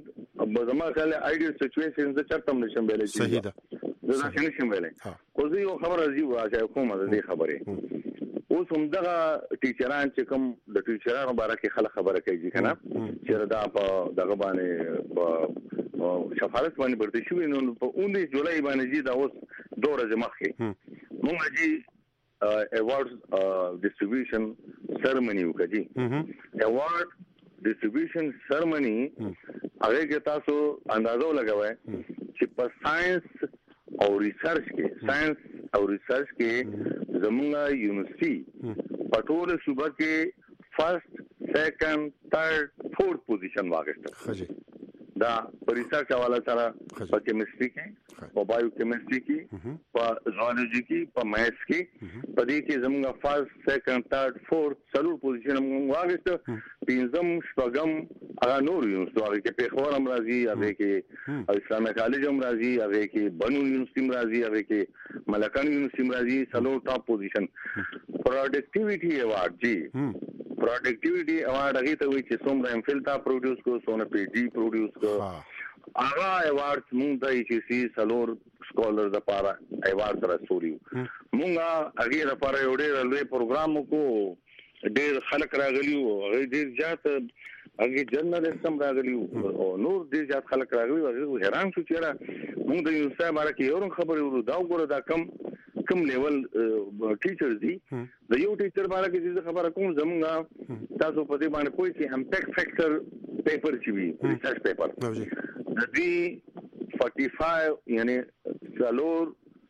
Speaker 9: زما خل ایډیال سچويشن د چرته نشم ویلې
Speaker 8: صحیح ده
Speaker 9: زه دا نشم ویلې خو زه یو خبره زی واشه کومه د دې خبره اوس هم دغه ټیچران چې کوم د ټیچرانو باره کې خلک خبره کوي کنه چې دا په دغه باندې په شفارت باندې برته شو نو په اونې جولای باندې دا اوس دوه ورځې مخکې مونږ جی ایوارډز ډیسټریبیوشن سرمنی وکړي ایوارډ ډیسټریبیوشن سرمنی هغه کې تاسو اندازو لګوي چې په ساينس او ریسرچ کې ساينس او ریسرچ کې زموږه یونیورسيټي په ټول صوبه کې فرست سیکنډ ثرد فورث پوزیشن واغسته دا په ریسرچ حواله سره په کیمستري کې په بایو کیمستري کې په زولوجي کې په میث کې په دې کې زموږه فرست سیکنډ ثرد فورث څلور پوزیشن موږ واغسته پنځم شپږم هغه نور یونیورسيټي کې په خبر هم راځي هغه کې اسلامي کالج هم راځي هغه کې بنو یونیورسيټي راځي هغه کې ملکان یونیورسيټي راځي څلور ټاپ پوزیشن پروډکټیویټي ایوارډ جی پروډکټیویټي ایوارډ هغه ته وایي چې څومره امفل تا پروډوس کو څومره پی ډي پروډوس کو هغه ایوارډ موږ د ایچ سی څلور سکولر د پاره ایوارډ رسولیو موږ هغه لپاره یو ډېر لوی پروګرام کو ډېر خلک راغلیو هغه ډېر زیات هغه جرنالست هم راغلیو او نور ډېر زیات خلک راغلیو هغه حیران شو چې را موږ د یونیورسيټي باره کې یو خبرې ورو دا وګوره دا کم کم لیول ټیچرز دي د یو ټیچر باره کې چې خبره کوم زمونږه تاسو په دې باندې کوئی چې امپیکټ فیکټر پیپر چې وي ریسرچ پیپر د دې فورټي فایو یعنی څلور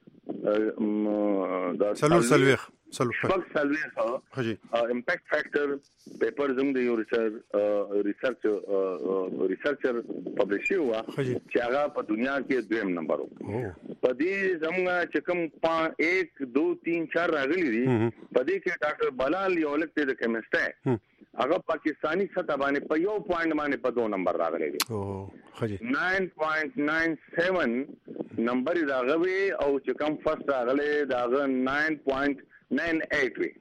Speaker 8: څلور سلويخ
Speaker 9: څلور سلويخ امپیکټ فیکټر پیپر زموږ د یو ریسرچ ریسرچ ریسرچر پبلش شو چې هغه په دنیا کې دویم نمبر و په دې زموږه چې کوم ایک دو تین چار راغلي دي په دې کې ډاکټر بلال یو لکه د کیمسټ هغه پاکستانی سطح باندې په یو پوینټ باندې په دو نمبر راغلي دي نو نو نو سیون نمبر راغوي او چې کوم فرست راغلي داغه نو نو ايټ وي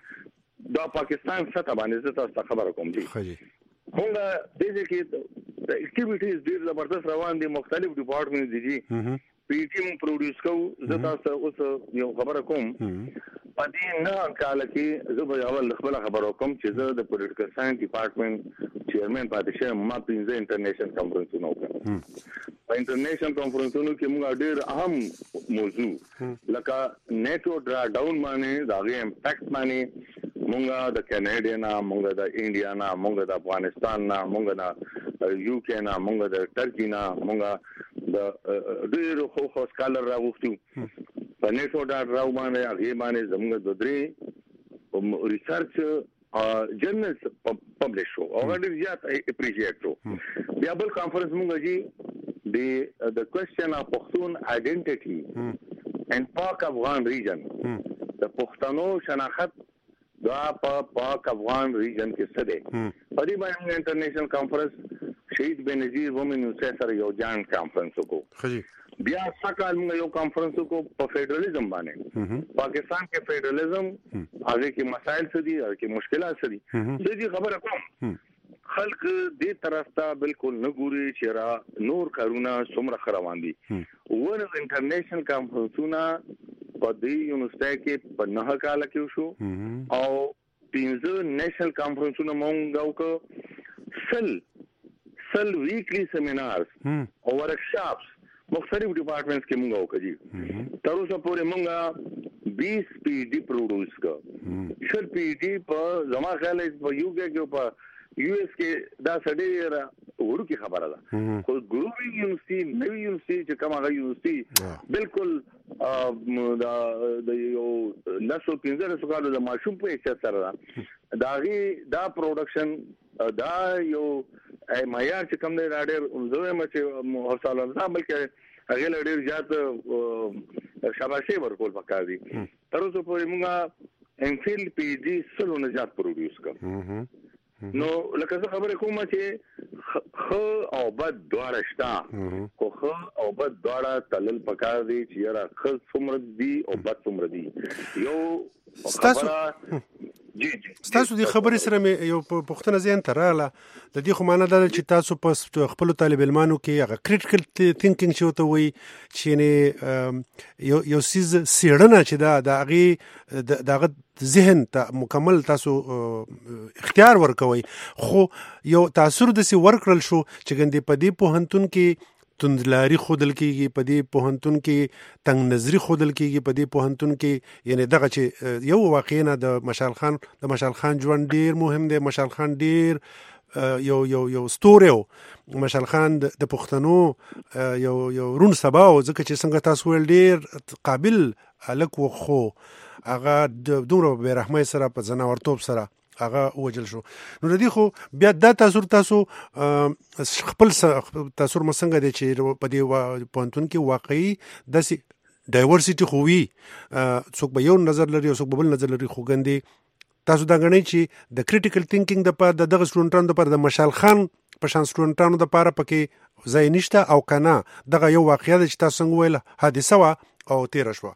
Speaker 9: دا پاکستان سطح باندې زه تاسو خبره کوم دي موږ د دې کې اکټیویټیز ډیر زبردست روان دي مختلف ډپارټمنټ دي جی پی ټی م پروډوس کو زه تاسو اوس یو خبره کوم په دې نه کال کې زه به اول خپل خبره کوم چې زه د پولیټیکل ساينس ډپارټمنټ چیرمن پاتې شم ما پنځه انټرنیشنل کانفرنسونه وکړم په انټرنیشنل کانفرنسونو کې موږ ډېر اهم موضوع لکه نیټو ډرا ډاون باندې دا غي امپیکټ باندې مونږه د کینیډا نه مونږه د انډیا نه مونږه د افغانستان نه مونږه د یو کې نه مونږه د ترکی نه مونږه د ډېر خو خو سکالر راغوښتو په نیټو ډا راو باندې هغه باندې زموږ د درې ریسرچ جرنلز پبلش شو او ډېر زیات اپریشیټ شو بیا بل کانفرنس مونږ جی د د کوېسچن اف پښتون آئیډنټیټي ان پاک افغان ریجن د پښتنو شناخت دا په پاک افغان ریجن کې څه دی په دې باندې انټرنیشنل کانفرنس شهید بنظیر وومن سره یو جان کانفرنس وکړو بیا څنګه موږ یو کانفرنس وکړو په فیډرالزم باندې پاکستان کې فیډرالزم هغه کې مسائل څه دي هغه کې مشکلات څه دي زه دې خبره کوم خلق دې طرف ته بالکل نه ګوري چې را نور کارونه څومره روان دي ونه انټرنیشنل کانفرنسونه په دې یونیورسيټي کې په نه کال کې شو او پنځه نېشنل کانفرنسونه مونږ وکړو سل سل ویکلی سیمینارز او ورکشاپس مختلف ډپارټمنټس کې مونږ وکړي تر اوسه پورې مونږه بیس پی ډي پروډوس کړ شل پی ډي په زما خیال په یو کې په یو اس کې دا سړی ورو کې خبره ده خو ګرووینګ یونیورسيټي نوی یونیورسيټي چې کومه غو یونیورسيټي بالکل دا د یو نسو پنځه سو کالو د ماشوم په حیثیت سره دا غي دا پروډکشن دا یو معیار چې کوم دی دا ډېر زوی مچ حوصله نه بلکې هغه ډېر زیات شاباشي ورکول پکار دي تر اوسه پورې موږ امفیل پی جی سلو نه زیات پروډوس کړو نو لکه څه خبره کومه چې خو او بد دواړه شته خو خو او بد دواړه تلل پکار دي چې یاره خو څومره دي او بد څومره دي یو خبره جی جی
Speaker 8: تاسو د خبرې سره مې یو پوښتنه ذهن ته راغله د دې خو معنا دا چې تاسو په خپل طالب علمانو کې هغه کریټیکل تھینکینګ چې وته وي چې یو یو سیز سیړنه چې دا د هغه دغه ذهن ته مکمل تاسو اختیار ورکوي خو یو تاثیر د سی ورکړل شو چې ګندې په دې پوهنتون کې توندلاري خودل کېږي په دې پوهنتون کې تنگ نظری خودل کېږي په دې پوهنتون کې یعنی دغه چې یو واقعا د مشال خان د مشال خان ژوند ډیر مهم دی مشال خان ډیر یو یو یو ستوریو مشال خان د پښتنو یو یو رون سبا او ځکه چې څنګه تاسو ول ډیر قابل الک وخو هغه د دومره بے رحمۍ سره په زناورتوب سره هغه وجل شو نو د دې خو بیا د تاثیر تاسو خپل تاثیر مسنګ دی چې په دې پوهنتون کې واقعي د ډایورسيټي خو وي څوک به یو نظر لري او څوک به بل نظر لري خو ګندې تاسو دا غنئ چې د کریټیکل تھینکینګ د پر دغه سټوډنټانو د پر د مشال خان په شان سټوډنټانو د پاره پکې ځای نشته او کنه دغه یو واقعیا چې تاسو څنګه ویل حادثه وا او تیر شو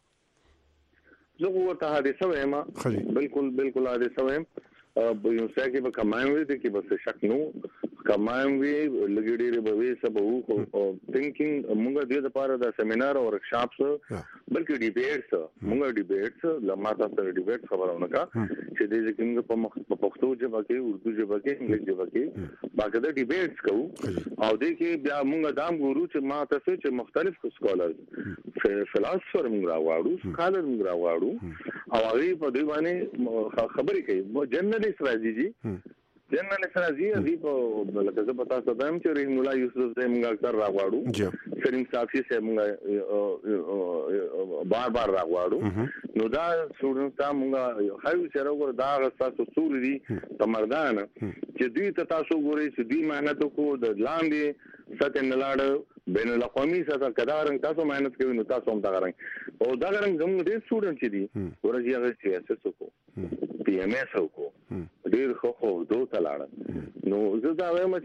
Speaker 9: زه ورته حادثه وایم بالکل بالکل حادثه وایم په یو ځای کې به کمایم وي د کې بس شک نو کمایم وي لګیډي به وي سبو او تھینکینګ موږ د دې لپاره د سیمینار او ورکشاپس بلکې ډیبیټس موږ ډیبیټس لمما تاسو ډیبیټ خبرونه کا چې د دې کې په پښتو ژبه کې اردو ژبه کې انګلیسي ژبه کې باقاعده ډیبیټس کوو او د کې بیا موږ دام ګورو چې ما تاسو چې مختلف سکولر فلسفر موږ راوړو سکالر موږ راوړو او هغه په دې باندې خبرې کوي جنرال استراتیجی جنرال استراتیجی دی په لکه څه پتا ستاسو چې رحیم الله یوسف زه موږ اکثر راغواړو سلیم صافی سے موږ بار بار راغواړو نو دا سټوډنټ ته موږ خایو چې راغور دا تاسو څور دي تمردان چې دوی ته تاسو ګوري چې دوی مهنت کو د لاندې ساتن لاړ بین الاقوامی سره کدارنګ تاسو مهنت کوي نو تاسو هم دا غرنګ او دا غرنګ زموږ ډېر سټوډنټ چې دي ورځي هغه سیاست کو پی ام ایس کو ډېر خو خو دوه تلاړ نو زه دا وایم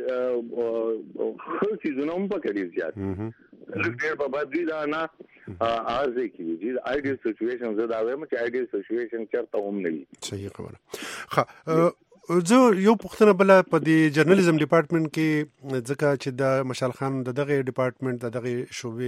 Speaker 9: چې خو سيزونه هم پکې ډېر زیات ډېر په بدوی دا نه ارزه کې دي ایډیال سچويشن زه دا وایم چې ایډیال سچويشن چرته هم نه وي
Speaker 8: صحیح خبره ښه زه یو پوښتنه بل په دې جرنالیزم ډپارټمنټ کې ځکه چې د مشال خان د دغه ډپارټمنټ د دغه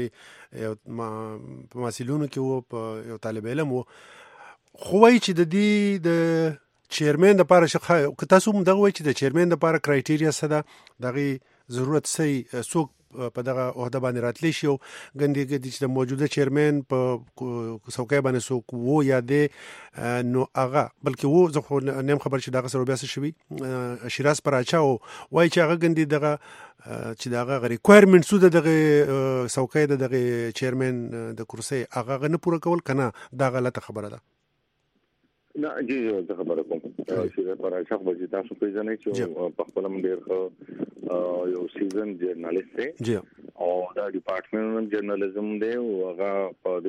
Speaker 8: شوبې په مسیلونو کې وو په یو طالب علم وو خو وایي چې د دې د چیرمن د لپاره شخه که تاسو هم دغه وایي چې د چیرمن د لپاره کرایټیریا څه ده دغه ضرورت سي څوک په دغه عہده باندې راتلی شي ګندې ګدي چې د موجوده چیرمن په څوکۍ باندې څوک وو یا د نو هغه بلکې وو زه خو نیم خبر چې دغه سره بیا څه شوي شیراز پر اچا وایي چې هغه ګندې دغه چې دغه ریکوایرمنټ سو دغه څوکۍ د دغه چیرمن د کرسي هغه نه پوره کول کنه دا غلطه خبره ده
Speaker 9: نه جی زه خبره کوم چې پر اچھا به تاسو پیژنئ چې په خپل ډیر خو یو سیزن جرنالیست دی او دا ډپارټمنټ جرنالیزم دی او هغه په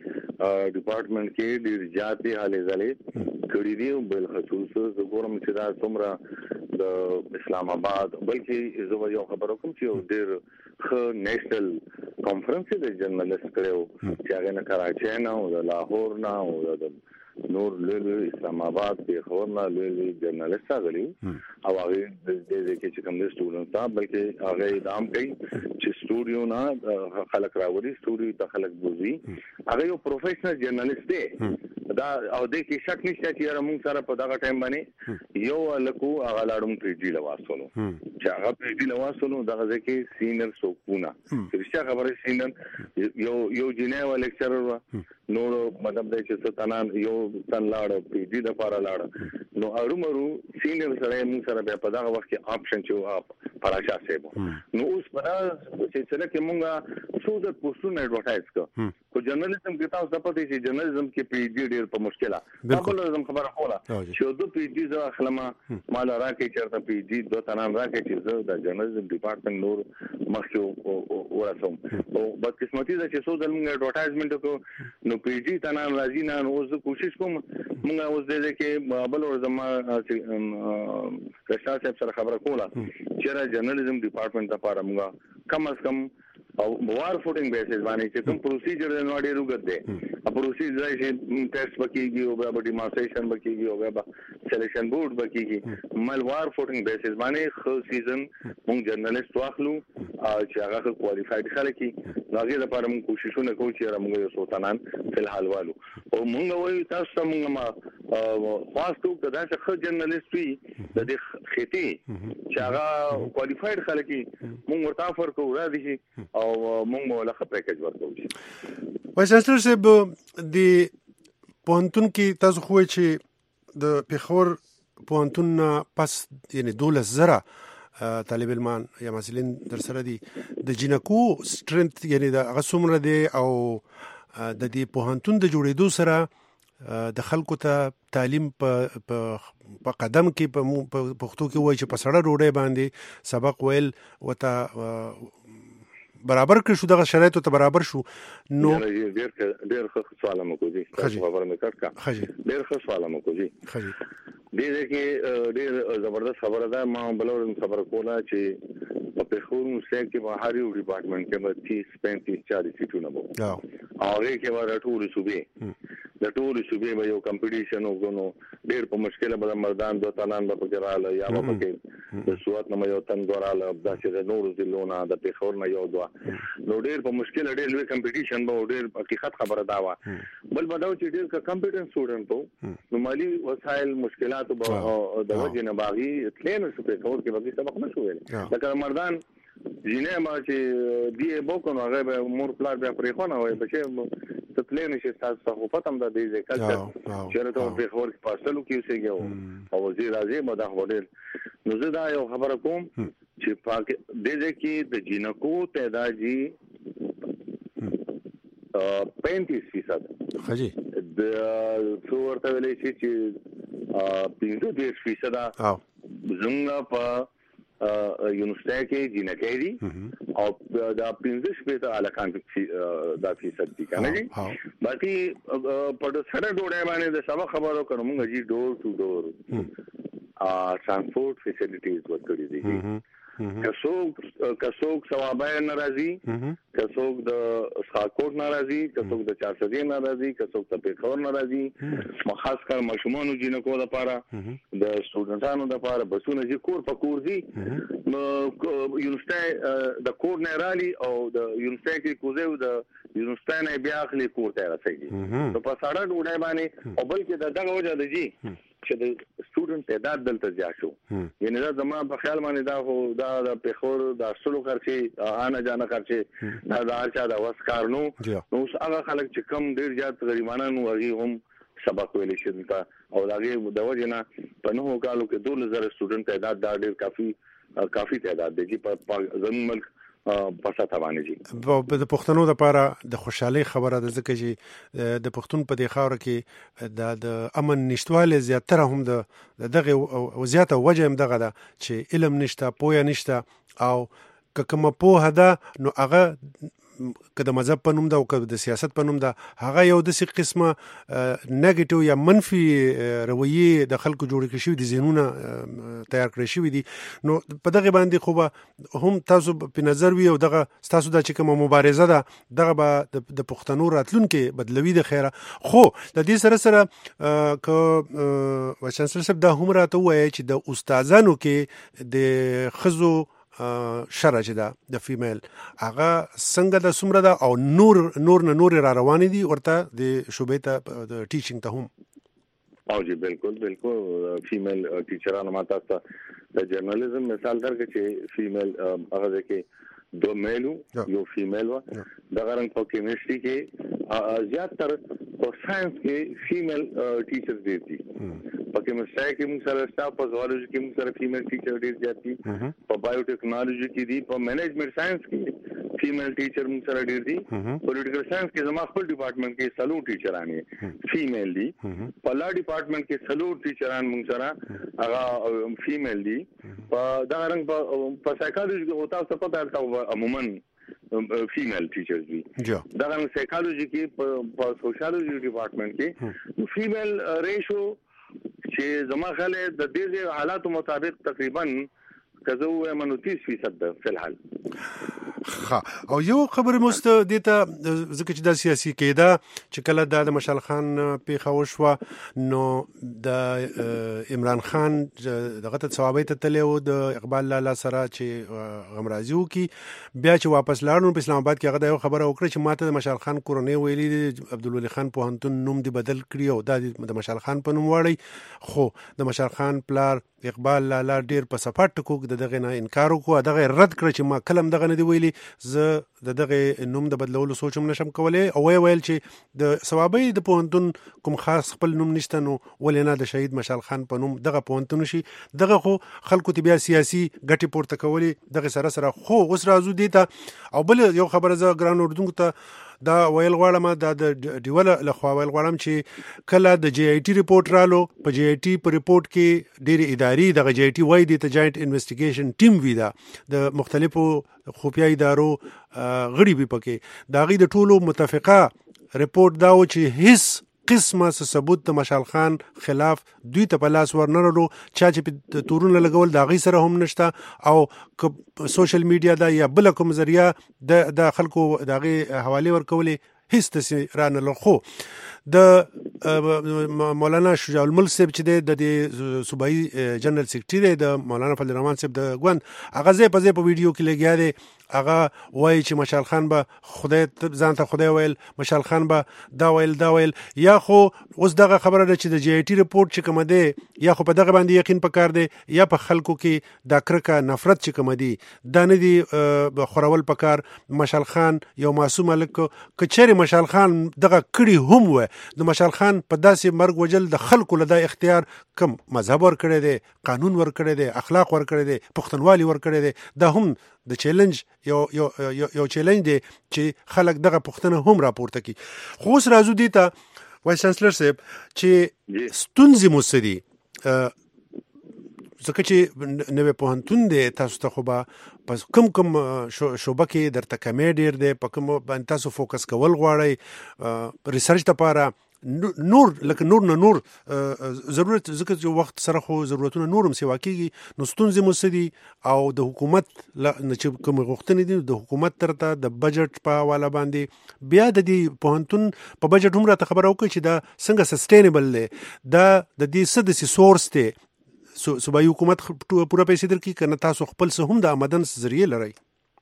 Speaker 9: دې ډپارټمنټ کې ډیر زیاتې حالې ځلې کړي دي بل خصوص زه ګورم چې دا څومره د اسلام آباد بلکې زه یو خبره کوم چې ډیر خو نېشنل کانفرنس د جرنالیست کړو چې هغه نه کراچۍ نه او د لاهور نه او د نور لوی اسلام آباد په خبرنا لوی جرنالیست غلي او هغه د دې کې چې کوم سټوډنټ تا بلکې هغه دام کوي چې سټوډیو نه خلک راوړي سټوډیو ته خلک بوزي هغه یو پروفیشنل جرنالیست دی دا او د کې شک نشته چې موږ سره په دغه ټایم باندې یو لکو هغه لاړم پیډي لواسولو چې هغه پیډي لواسولو دغه ځکه سینر سوکونه چې خبره سینر یو یو جنیو لیکچرر نور مطلب د چې ستنان یو تن لاړ پیډي د پاره لاړ نو اړمرو سینر سره موږ سره په دغه وخت کې آپشن چې پراشه سیبو نو اوس په چې څنګه کې موږ څو د پوسټونو اډورټایز کو په جرنالیزم کې تاسو د پته چې جرنالیزم کې پی ایچ ډي ډېر په مشکله خپل خبره کوله چې د پی ایچ ډي زه خلما مال راکې چرته پی ایچ ډي دوه تنان راکې چې زه د جرنالیزم ډپارټمنټ نور مخکې ورسوم او بدقسمتي ده چې څو ځل موږ اډورټایزمنټ وکړو نو پی ایچ ډي تنان راځي نه نو زه کوشش کوم موږ اوس دې کې بل ور زما رشاد صاحب سره خبره کوله چې را جرنالیزم ډپارټمنټ لپاره موږ کم از کم او وار فوټینګ بیسز باندې چې کوم پروسیجر د نوړې روغت دی ا پروسیجر چې ټیسټ بکیږي او به ډیمانسټریشن بکیږي او به سلیکشن بورډ بکیږي مل وار فوټینګ بیسز باندې خو سیزن مونږ جرنالیست واخلو چې هغه کوالیفاید خلک هغه لپاره مونږ کوششونه کوو چې موږ یو سلطنان فلحال والو او مونږ وایو تاسو ته مونږ ما خاصو د داسې خو جرنالیست وي د دې خېتي چې هغه کوالیفاید خلک مونږ ورته افر کوو را دي او مونږ مولخه پیکج ورکوو.
Speaker 8: وایس چانسلر صاحب د پوهنتون کې تاسو خو چې د پیښور پوهنتون پس یعنی دولس زره طالب علمان یا محصلین در سره دي د جینکو سټرنث یعنی د هغه څومره دی او د دې پوهنتون د جوړېدو سره د خلکو ته تعلیم په په قدم کې په پښتو کې وایي چې په سړه ډوډۍ باندې سبق ویل وته برابر کړ شو دغه شرایطو ته برابر شو نو
Speaker 9: ډېر ډېر ښه سوال مو کوي خبره مې کړ کا ډېر ښه سوال مو کوي ډېر کې ډېر زبردست خبره ده ما بلور خبر کوله چې په پیښور مسلک کې په هر یو ډپارټمنټ کې به تیس پینتیس چالیس سیټونه وو هغه کې به ټول صوبې د ټول صوبې به یو کمپټیشن وګونو ډېر په مشکله به مردان دوه تنان به پکراله یا به پکې د سوات نه یو تن دوراله د چې نور ضلعونه د پیښور نه یو دوه نو ډېر په مشکله ډېر لوی کمپټیشن به ډېر حقیقت خبره دا و بل بداو چې ډېر کا کمپټنس سټوډنټ وو نو مالی وسایل مشکلات به د وجه نه باغی تلین شو پیښور کې به سبق نه شو ویل لکه مردان جنې ما چې دی بوکو نو هغه مور پلار بیا پرې خو نه وای بچي تتلین شي تاسو خو پتم د دې کلچر چیرته په خور کې پاسلو کې اوسېږي او وزیر اعظم دا وړل نو زه دا یو خبره کوم چې پاک دې کې د جینکو تعداد جی پینتیس فیصد
Speaker 8: خجی
Speaker 9: د څو ورته ویلې شي چې پنځه دېرش فیصد زموږ په یونیورسيټي کې جنکې دي او دا پنځه شپږ الکان دا فیصد دي کنه جی باقي په سره ډوډۍ باندې د سبا خبرو کوم موږ جی ډور ټو ډور ا ترانسپورت فیسیلیټیز ورکړي دي کڅوک کڅوک ثوابای ناراضي کڅوک د سخاکوټ ناراضي کڅوک د چار سدي ناراضي کڅوک د پیښور ناراضي خاص کر مشمونو جنکو لپاره د سټوډنټانو لپاره بسونه چې کور په کور دي یونیورسيټي د کور نه رالي او د یونیورسيټي کې کوزه د یونیورسيټي نه بیا خپل کور ته راځي نو په ساړه ډوډۍ باندې او بلکې د دغه وجه د جی چې د سټوډنټ تعداد دلته زیات شو یعنی دا زموږ په خیال باندې دا خو دا د پیښور د اصلو خرچي انا جانا خرچي دا د هرچا د وسکار نو نو هغه خلک چې کم ډیر زیات غریبانه نو هغه هم سبق ویل شي او دا د وجه نه په نوو کالو کې دوه زره سټوډنټ تعداد دا ډیر کافي کافي تعداد دی چې په زموږ ملک پساته باندې
Speaker 8: دي د پښتنو لپاره د خوشحالي خبره ده ځکه چې د پښتون په دې خاور کې د امن نشټواله زیاتره هم د دغه زیاته وجه هم دغه ده چې علم نشته پوهه نشته او کومه پوهه ده نو هغه که د مذهب په نوم ده او که د سیاست په نوم ده هغه یو داسې قسمه نیگیټیو یا منفي رویې د خلکو جوړې کړې شوي دي ذهنونه تیار کړی شوي دي نو په دغه باندې خو به هم تاسو په نظر وي او دغه ستاسو دا چې کومه مبارزه ده دغه به د پښتنو راتلونکي بدلوي د خیره خو د دې سره سره که وایس چانسلر صاحب دا هم راته ووایي چې د استادانو کې د ښځو شرع چې ده د فیمیل هغه څنګه د څومره ده او نور نور نه نور را روانې دي ورته د شوبې ته د ټیچینګ ته هم
Speaker 9: او جی بالکل بالکل فیمیل ټیچرانو ماته د جرنالیزم مثال درکړي چې فیمیل هغه کې دو میلو یو فیمیل و د غرنګ په کیمستري کې زیاتره په ساينس کې فیمیل ټیچرز دي په کیمستري کې موږ سره سټاف په زوالوجي کې موږ سره فیمیل ټیچر ډیر زیات دي په بایو ټیکنالوژي کې دي په مینجمنت ساينس کې فیمیل ټیچر موږ سره ډیر دي. پولیټیکل ساينس کې زما خپل ډپارټمنټ کې سلو ټیچران دي فیمیل دي. په لا ډپارټمنټ کې سلو ټیچران موږ سره هغه فیمیل دي. په دا رنګ په سایکالوجي کې ہوتا څه پته تا عموما فیمیل ټیچرز دي. دا رنګ سایکالوجي کې په سوشالوجي ډپارټمنټ کې فیمیل ریشو چې زما خاله د دې حالاتو مطابق تقریبا کزو منو تیس فیصد ده فی الحال.
Speaker 8: ها او یو خبر مست دیتا ځکه چې د سیاسي کېدا چې کله د مشال خان پیښه وشوه نو د عمران خان دغه ته ثوابې ته تلو د اقبال لالا سره چې غمرازیو کی بیا چې واپس لاړو په اسلام آباد کې هغه یو خبره وکړه چې ماته د مشال خان کورنۍ ویلي عبدالولي خان پوهنتون نوم دی بدل کړی او دا د مشال خان په نوم واړی خو د مشال خان پلار اقبال لالا ډیر په صفات ټکو د دغه نه انکار وکړو دغه رد کړ چې ما کلم دغه نه دی ویلي زه د دغه نوم د بدلولو سوچم نشم کولای او ویل چې د ثوابې د پوهنتون کوم خاص خپل نوم نشته نو ولې نه د شهید مشال خان په نوم دغه پوهنتون شي دغه خو خلکو ته بیا سیاسي ګټي پورته کولی دغه سره سره خو اوس راځو دی ته او بل یو خبره ز ګران اردوونکو ته دا ویل غواړم دا د ډیول له خوا ویل غواړم چې کله د جی آی ټي ریپورت رالو په جی آی ټي په ریپورت کې ډېری اداري د جی آی ټي وای دي ته جاینټ انویسټیګیشن ټیم وی دا د مختلفو خفیه ادارو غړي به پکې دا غي د ټولو متفقه ریپورت دا و چې هیڅ قسمه ثبوت د مشال خان خلاف دوی ته په لاس ورنرلو چا چې په تورونه لګول دا غي سره هم نشته او سوشل میډیا دا یا بل کوم ذریعہ د د خلکو دغه حواله ورکولې هیڅ تاسو رانه خو د مولانا شجاع الملک صاحب چې د صوبایي جنرال سیکریټری د مولانا فضل الرحمن صاحب د غوند هغه ځای په ځای په ویډیو کې لګیا دی هغه وایي چې مشال خان به خدای ځان ته خدای ویل مشال خان به دا ویل دا ویل یا خو اوس دغه خبره ده چې د جی آی ټي ریپورت چې کوم دی یا خو په دغه باندې یقین پکار دی یا په خلکو کې دا کرکه نفرت چې کوم دی دا نه دی خورول پکار. مشال خان یو معصوم ملک کچېره مشال خان دغه کړي هم و د مشال خان په داسې مرګ وجل د خلکو له اختیار کم مذهب ور کړی دی قانون ور کړی دی اخلاق ور کړی دی پښتونوالي ور کړی دی دا هم د چیلنج یو یو یو چیلنج دی چې خلک دغه پښتنه هم راپورته کی. خو اوس راځو دی ته وایس چانسلر صاحب چې ستونزې مسدي ځکه چې نوې پوهنتون دی تاسو ته خو به پس کم کم شوبه کې درته کمې ډیر دی په کوم باندې تاسو فوکس کول غواړئ ریسرچ لپاره نور لکه نور نه نور ضرورت ځکه چې وخت سره خو ضرورتونه نورم سیوا کیږي نو ستونزې مسدي او د حکومت چې کوم غوښتنې دي د حکومت ترته د بجټ په حواله باندې بیا د دې پوهنتون په بجټ هم راته خبره وکړي چې دا څنګه سسټینبل دی دا د دې څه د سورس دی صوبایي حکومت پوره پیسې درکړي کنه تاسو خپل څه هم د آمدن ذریعہ لرئ.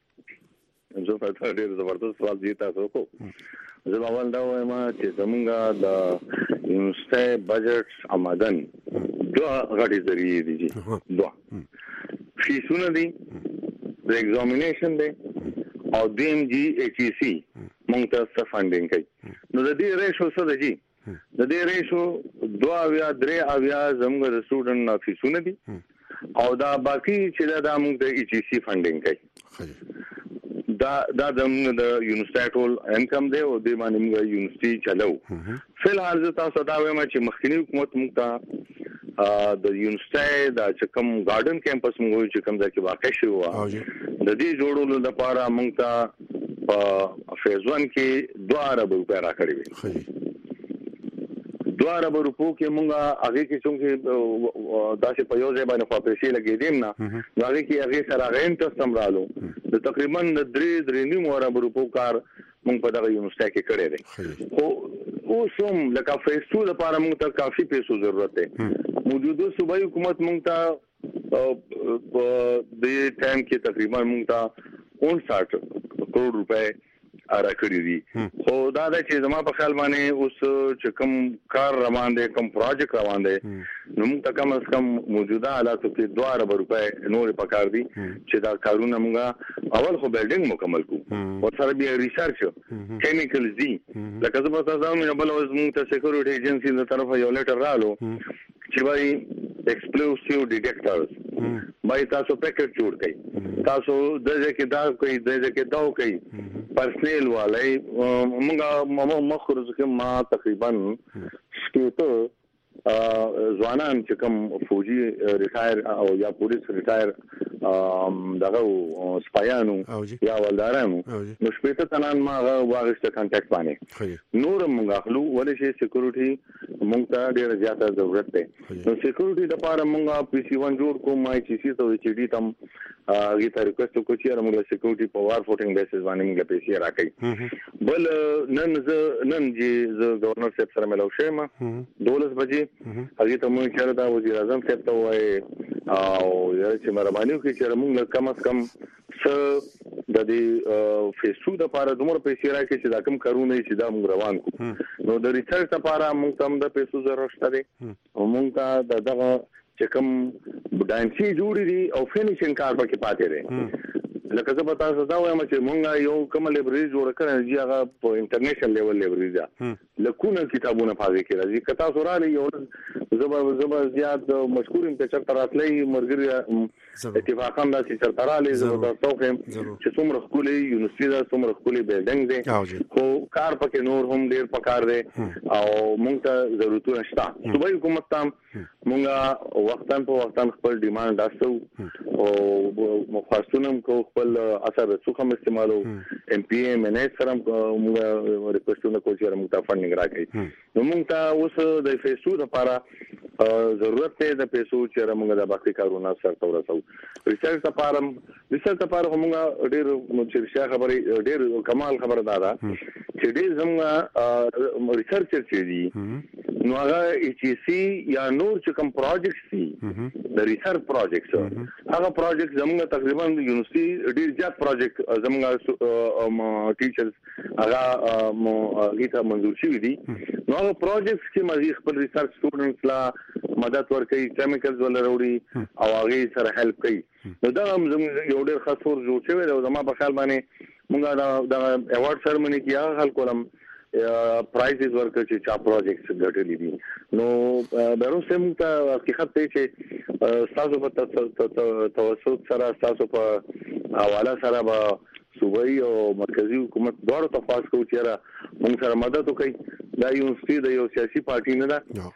Speaker 9: زه په ډېر زبردست سوال دی تاسو کو زه اول دا وایم چې زمونږ د یونیورسيټي بجټ آمدن دوه غټي ذریعہ دي دوه فیسونه دي د ایگزامینیشن دی او دی ام جی ایچ ای سی مونږ ته څه فنډینګ کوي نو د دې ریشو څه دی د دې ریشو دوه اویا درې اویا زموږ د سټوډنټ فیسونه دي او دا باقي چې دا موږ د ایچ ای سی فنډینګ کوي دا دا زموږ د یونیورسيټي ټول انکم دی او د باندې موږ یونیورسيټي چلو فل حال زه تاسو ته وایم چې مخکنی حکومت موږ ته د یونیورسيټي د چکم ګارډن کیمپس موږ چې کوم ځای کې واقع شو د دې جوړولو لپاره موږ ته په فیز ون کې دوه ارب روپیا راکړي دوه ارب روپو کې مونږه هغه کې څنګه داسې په یو ځای باندې خو پیسې لګېدیم نه هغه کې هغه سره غین تاسو رالو د تقریبا درې درې نیم ارب روپو کار مونږ په دغه یونیورسيټي کې کړی دی خو اوس هم لکه فیس ټو لپاره مونږ ته کافي پیسو ضرورت دی موجوده صوبایي حکومت مونږ ته په دې ټایم کې تقریبا مونږ ته انسٹھ کروڑ روپے ارا کړی دي خو دا د چې زما په خیال باندې اوس چې کوم کار روان دي کوم پروژیکټ روان دي نو موږ ته کم از کم موجوده حالاتو کې دوه ارب روپے نور پکار دي چې دا کارونه موږ اول خو بلډینګ مکمل کوو او سره بیا ریسرچ کیمیکلز دي لکه زما تاسو مې بل اوس موږ ته سکیورټي ایجنسی له طرفه یو لیټر رالو چې وایي ایکسپلوسیو ډیټیکټرز بای تاسو پیکټ جوړ کړئ تاسو دغه کې دا کوي دغه کې دا کوي پرسنل والای موږ مخرج کې ما تقریبا شپږ ځوانان چې کوم فوجي ریټایر او یا پولیس ریټایر دغه سپایانو یا ولدارانو نو شپږ تنان ما واغسته کانټیکټ باندې نور موږ اخلو ولې چې سکیورټي موږ ته ډېر زیاته ضرورت ده نو سکیورټي د لپاره موږ پی سی ون جوړ کوم مای چې سی ته چې ډی تم هغه ته ریکوست وکړو چې موږ سکیورټي په وار فوټینګ بیسس باندې موږ پیسې راکړي بل نن ز نن چې ز گورنر صاحب سره ملو شم دولس بجې هغه ته موږ چیرې دا وزیر اعظم صاحب ته وای او چې مهرباني وکړي چې موږ کم از کم څه د دې فیسو د لپاره دومره پیسې راکړي چې دا کم کارونه چې دا موږ روان کو نو د ریسرچ لپاره موږ هم د پیسو ضرورت شته او موږ ته دغه چې کوم ډانسي جوړي دي او فینیشینګ کار پکې پاتې دي لکه څه پتا څه دا وایم چې مونږه یو کوم لایبرری جوړ کړل چې هغه په انټرنیشنل لیول لایبرری ده لکونه کتابونه پاږي کې راځي کتا سورالي یو زبر زبر زیات مشکور ام ته چرته راتلې مرګري اتفاقا دا چې چرته رالي زبر توخم چې څومره خولي یونیورسيټي دا څومره خولي بلډینګ دي خو کار پکې نور هم ډیر پکار دي او مونږ ته ضرورتونه شته صوبایي حکومت ته مونږه وختن په وختن خپل ډیماند داسو او مخاصونم کو خپل اثر څوک استعمالو ام پی ایم ان اس سره موږ ریکوستونه کوو چې موږ ته فنډینګ راکړي نو موږ ته اوس د فیسو لپاره ضرورت دی د پیسو چې موږ د باقي کارونه سره ورسو ریسرچ لپاره ریسرچ لپاره موږ ډېر چې خبرې ډېر کمال خبره ده چې ډېر زموږ ریسرچر چې دي نو هغه ایچ سی یا نور چې کوم پروجیکټس دي د ریسرچ پروجیکټس هغه پروجیکټ زموږ تقریبا یونیورسيټي ډیر زیات پروجیکټ زموږ ټیچرز هغه هغه منظور شوی دي نو هغه پروجیکټس کې مزید خپل ریسرچ سټوډنټس لا مدد ورکوي کیمیکلز ولا وروړي او هغه سره هیلپ کوي نو دا هم زموږ یو ډیر خاص ور جوړ شوی دی او زما په خیال باندې موږ دا ایوارډ سرمنی کې هغه خلک ولم پرایزز ورکړي چې چا پروجیکټس ګټلې دي نو بیرو سم ته حقیقت دی چې تاسو په توسط سره تاسو په حواله سره به صوبایي او مرکزی حکومت دواړو ته خواست کوو چې موږ سره مدد وکړي دا یونیورسيټي د یو سیاسي پارټي نه ده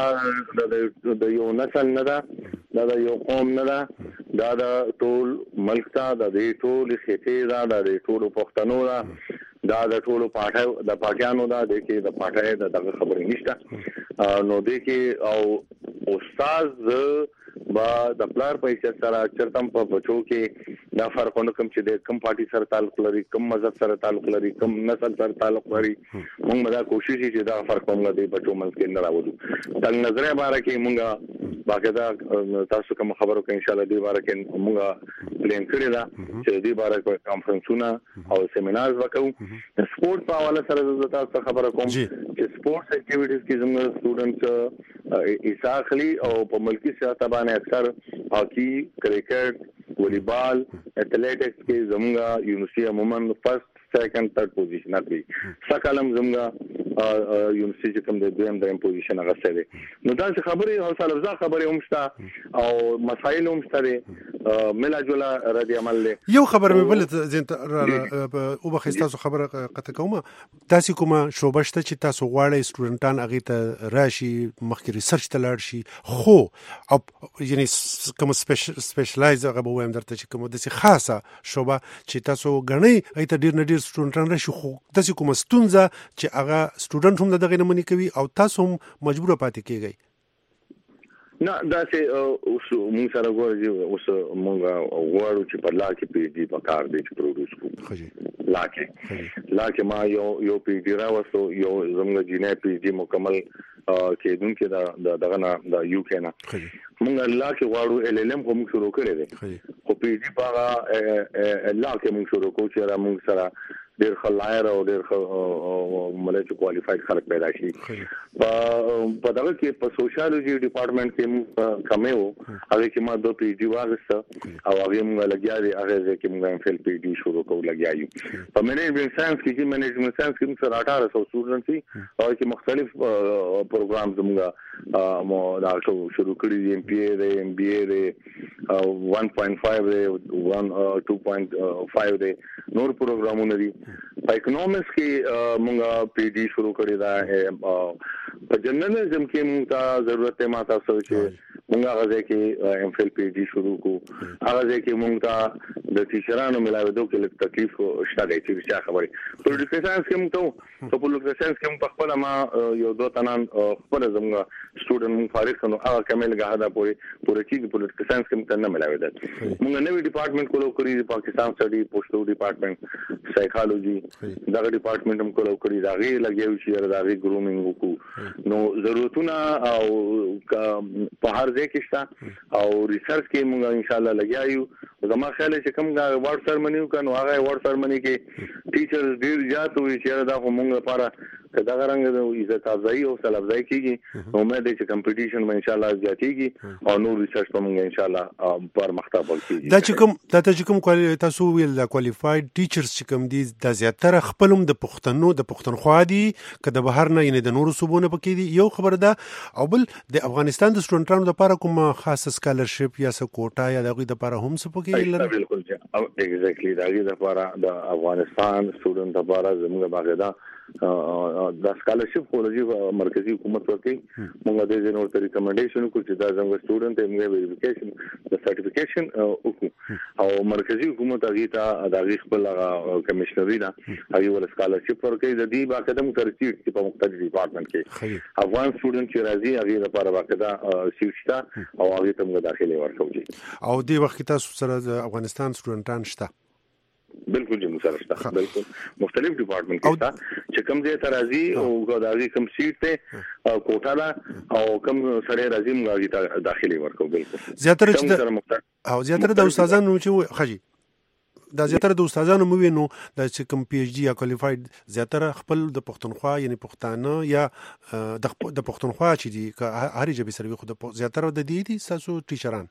Speaker 9: دا د یو نسل نه ده دا د یو قوم نه ده دا د ټول ملک ته د ټول خېټې دا د ټول پښتنو ده دا د ټولو پاټه د پاټیانو دا د کې د پاټه د دغه خبرې نشته نو د کې او استاد با د پلار پیسې سره چرتم په بچو کې دا فرقونه کوم چې د کم پارټي سره تعلق لري کم مذهب سره تعلق لري کم نسل سره تعلق لري موږ دا کوشش چې دا فرق موږ د بچو منځ کې نه راوړو د نظر باره کې موږ باقاعده تاسو کوم خبرو کې ان شاء الله دې باره کې موږ پلان کړی دا چې دې باره کې کانفرنسونه او سیمینارز وکړو سپورت په حواله سره تاسو خبره کوم چې سپورتس اکټیویټیز کې زموږ سټوډنټس ایساخلی او په ملکی سیاست باندې اکثر هاکی کرکټ والیبال ایتھلیټکس کې زموږ یونیورسيټي عموما فرست سیکنډ تھرد پوزیشن اخلي سکالم زموږ یونیورسيټي کوم د دویم دریم پوزیشن غسه دي نو دا څه خبرې حوصله افزا خبرې هم شته او مسائل هم شته ملا جولا ردی عمل له
Speaker 8: یو خبر مې بل زين او بخښ تاسو خبره قطع کومه تاسو کومه شوبه شته چې تاسو غواړئ سټوډنټان هغه ته راشي مخکې ریسرچ ته لاړ شي خو او یعنی کوم سپیشلایز هغه به وایم درته چې کوم د خاصه شوبه چې تاسو غنئ ایته ډیر نه ډیر سټوډنټان راشي خو تاسو کوم ستونزه چې هغه سټوډنټ هم دغه نه منې کوي او تاسو هم مجبور پاتې کیږئ
Speaker 9: نه دا چې اوس موږ سره غواړو اوس موږ غواړو چې په لا کې پی ایچ ډي په کار دی چې پروډوس کوو لا کې لا کې ما یو یو پی ایچ ډي راوستو یو زموږ جینې پی ایچ ډي مکمل کېدونکو دا دغه نه د یو کې نه موږ لا کې غواړو ال ال ام کوم شروع کړی دی خو پی ایچ ډي په لا کې موږ شروع کوو چې موږ سره ډېر خلایر او ډېر ملګری کوالیفاید خلک پیدا شي. په په دغه کې په سوشیالوجي ډپارټمنټ کې کمه وو هغه کې ما دوه پی ایچ ډي واغسته او هغه موږ لګیا دي هغه کې موږ ام فل پی ایچ ډي شروع کوو لګیا یو. په مینجمنت ساينس کې چې مینجمنت ساينس کې موږ اठारह सौ سټوډنټ دي او کې مختلف پروګرام زموږ مو دا شروع کړی دي. ام پی اي دی ام بي اي دی one point five دی one two point five دی نور پروګرامونه دي. په اکونومکس کې موږ پی ایچ ډي شروع کړی دا. په جرنالیزم کې موږ ته ضرورت ما تاسو چې موږ هغه کې ام فل پی ایچ ډي شروع کو. هغه کې موږ ته د ټیچرانو ملاویدو کې تکلیف شته دی چې څه خبرې. پولیټیکل ساينس کې موږ ته په پولیټیکل ساينس کې موږ خپل ما یو دوه تنان خپل زموږ سټوډنټ موږ فارغ کړو هغه کمل غاډه پورې پورې چې پولیټیکل ساينس کې موږ نه ملاویدل. موږ نوې ډپارټمنټ کولو کړی پاکستان سټډي پوسټو ډپارټمنټ سایکالوجي دا ډپارټمنټ هم کولو کړی دا غي لګیو چې دا غي ګرومینګ وکړو. نو ضرورتونه او په هر ځای کې شته او ریسرچ کې موږ ان شاء الله لګیا یو. زما خیال چې کوم دا وارډ سرمنیو کنه هغه وارډ سرمنی کې ټیچرز ډیر زیات وي چې دا خو موږ لپاره کدا غرنګ د عزت افزایی او سلام افزایی کیږي. امید ده چې کمپټیشن به ان شاء الله زیاتېږي او نور ریسرچ به موږ ان شاء الله پر مخته وکړي.
Speaker 8: دا چې کوم دا چې کوم تاسو ویل دا کوالیفاید ټیچرز چې کوم دي د زیاتره خپلم د پښتنو د پښتونخوا دي کله بهر نه یعنی د نورو صوبونو پکې دي یو خبر ده. او بل د افغانستان د سټوډنټانو لپاره کوم خاص سکالرشپ یا سکوټا یا دغه لپاره هم څه پکې لري؟
Speaker 9: بالکل او ایگزیکټلی دغه لپاره د افغانستان سټوډنټ لپاره زموږ باغدا دا سکالرشپ کولجی مرکزی حکومت ورکړي. موږ د دې نور ریکمنډیشن کوو چې دا زموږ سټوډنټ یې ویریفیکیشن د سرټیفیکیشن وکړو او مرکزی حکومت هغه ته د هغه خپل کمشنری دا هغه ول سکالرشپ ورکړي. د دې باقاعده مترسیټ چې په مختلف ډپارټمنټ کې افغان سټوډنټ چې راځي هغه لپاره باقاعده سیټ شته او هغه ته موږ داخلي ورکوي.
Speaker 8: او د وخت تاسو سره د افغانستان سټوډنټان شته؟
Speaker 9: بالکل جی مسرشتہ بالکل مختلف ډپارټمنټ کې تا چې کوم ځای ته راځي او دا غي کوم سیټ ته کوټا دا او کوم سره راځي موږ ته داخلي ورکو. بالکل
Speaker 8: زیاتره چې او زیاتره د استادانو چې خجی دا زیاتره د استادانو مو وینو د چې کوم پی ایچ ډي یا کوالیفاید زیاتره خپل د پښتونخوا یعنی پښتانه یا د پښتونخوا چې دي هرې جبې سره خو زیاتره د دې دي تاسو ټیچران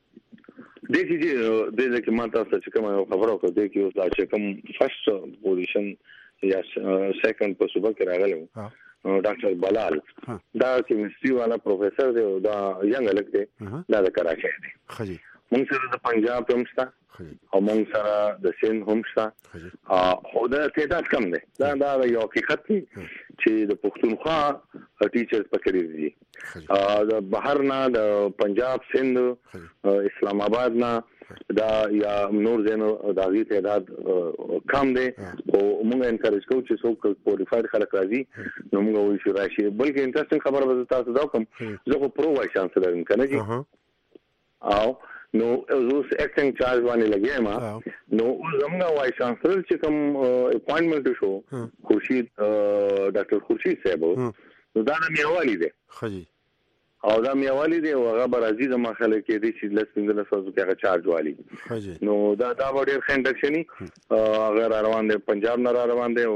Speaker 9: دې چې د دې کې ماته څه کوم خبرو کوي د کې اوس چې کوم فرست پوزیشن یا سیکنډ په صوبه کې راغلی ډاکټر بلال دا کیمستري والا پروفیسور دی دا ینګ الګ دی دا د کراچۍ دی. خجی موږ سره د پنجاب هم شته او موږ سره د سند هم شته او دا تعداد کم دی. دا دا یو حقیقت دی چې د پښتونخوا ټیچرز پکې دي د بهر نه د پنجاب سند اسلام آباد نه دا یا نور زینو دا غي تعداد کم دی او موږ انکریج کوو چې څوک کوالیفاید خلک راځي نو موږ وایو چې راشي. بلکې انټرېسټینګ خبره به تاسو دا کوم زه خو پرو وای چانسلر یم کنه جی او نو اوس اکټینګ چارج باندې لګیا ما نو زموږ وای چانسلر چې کوم اپاینټمنٹ شو خورشید ډاکټر خورشید صاحب نو دا نه میوالي دی
Speaker 8: خجی
Speaker 9: او دا میوالي دی او هغه برازي د مخاله کې دي چې لس پنځه سو کې هغه چارج والی نو دا دا ډېر خندکشنی هغه روان دي پنجاب نه روان دي او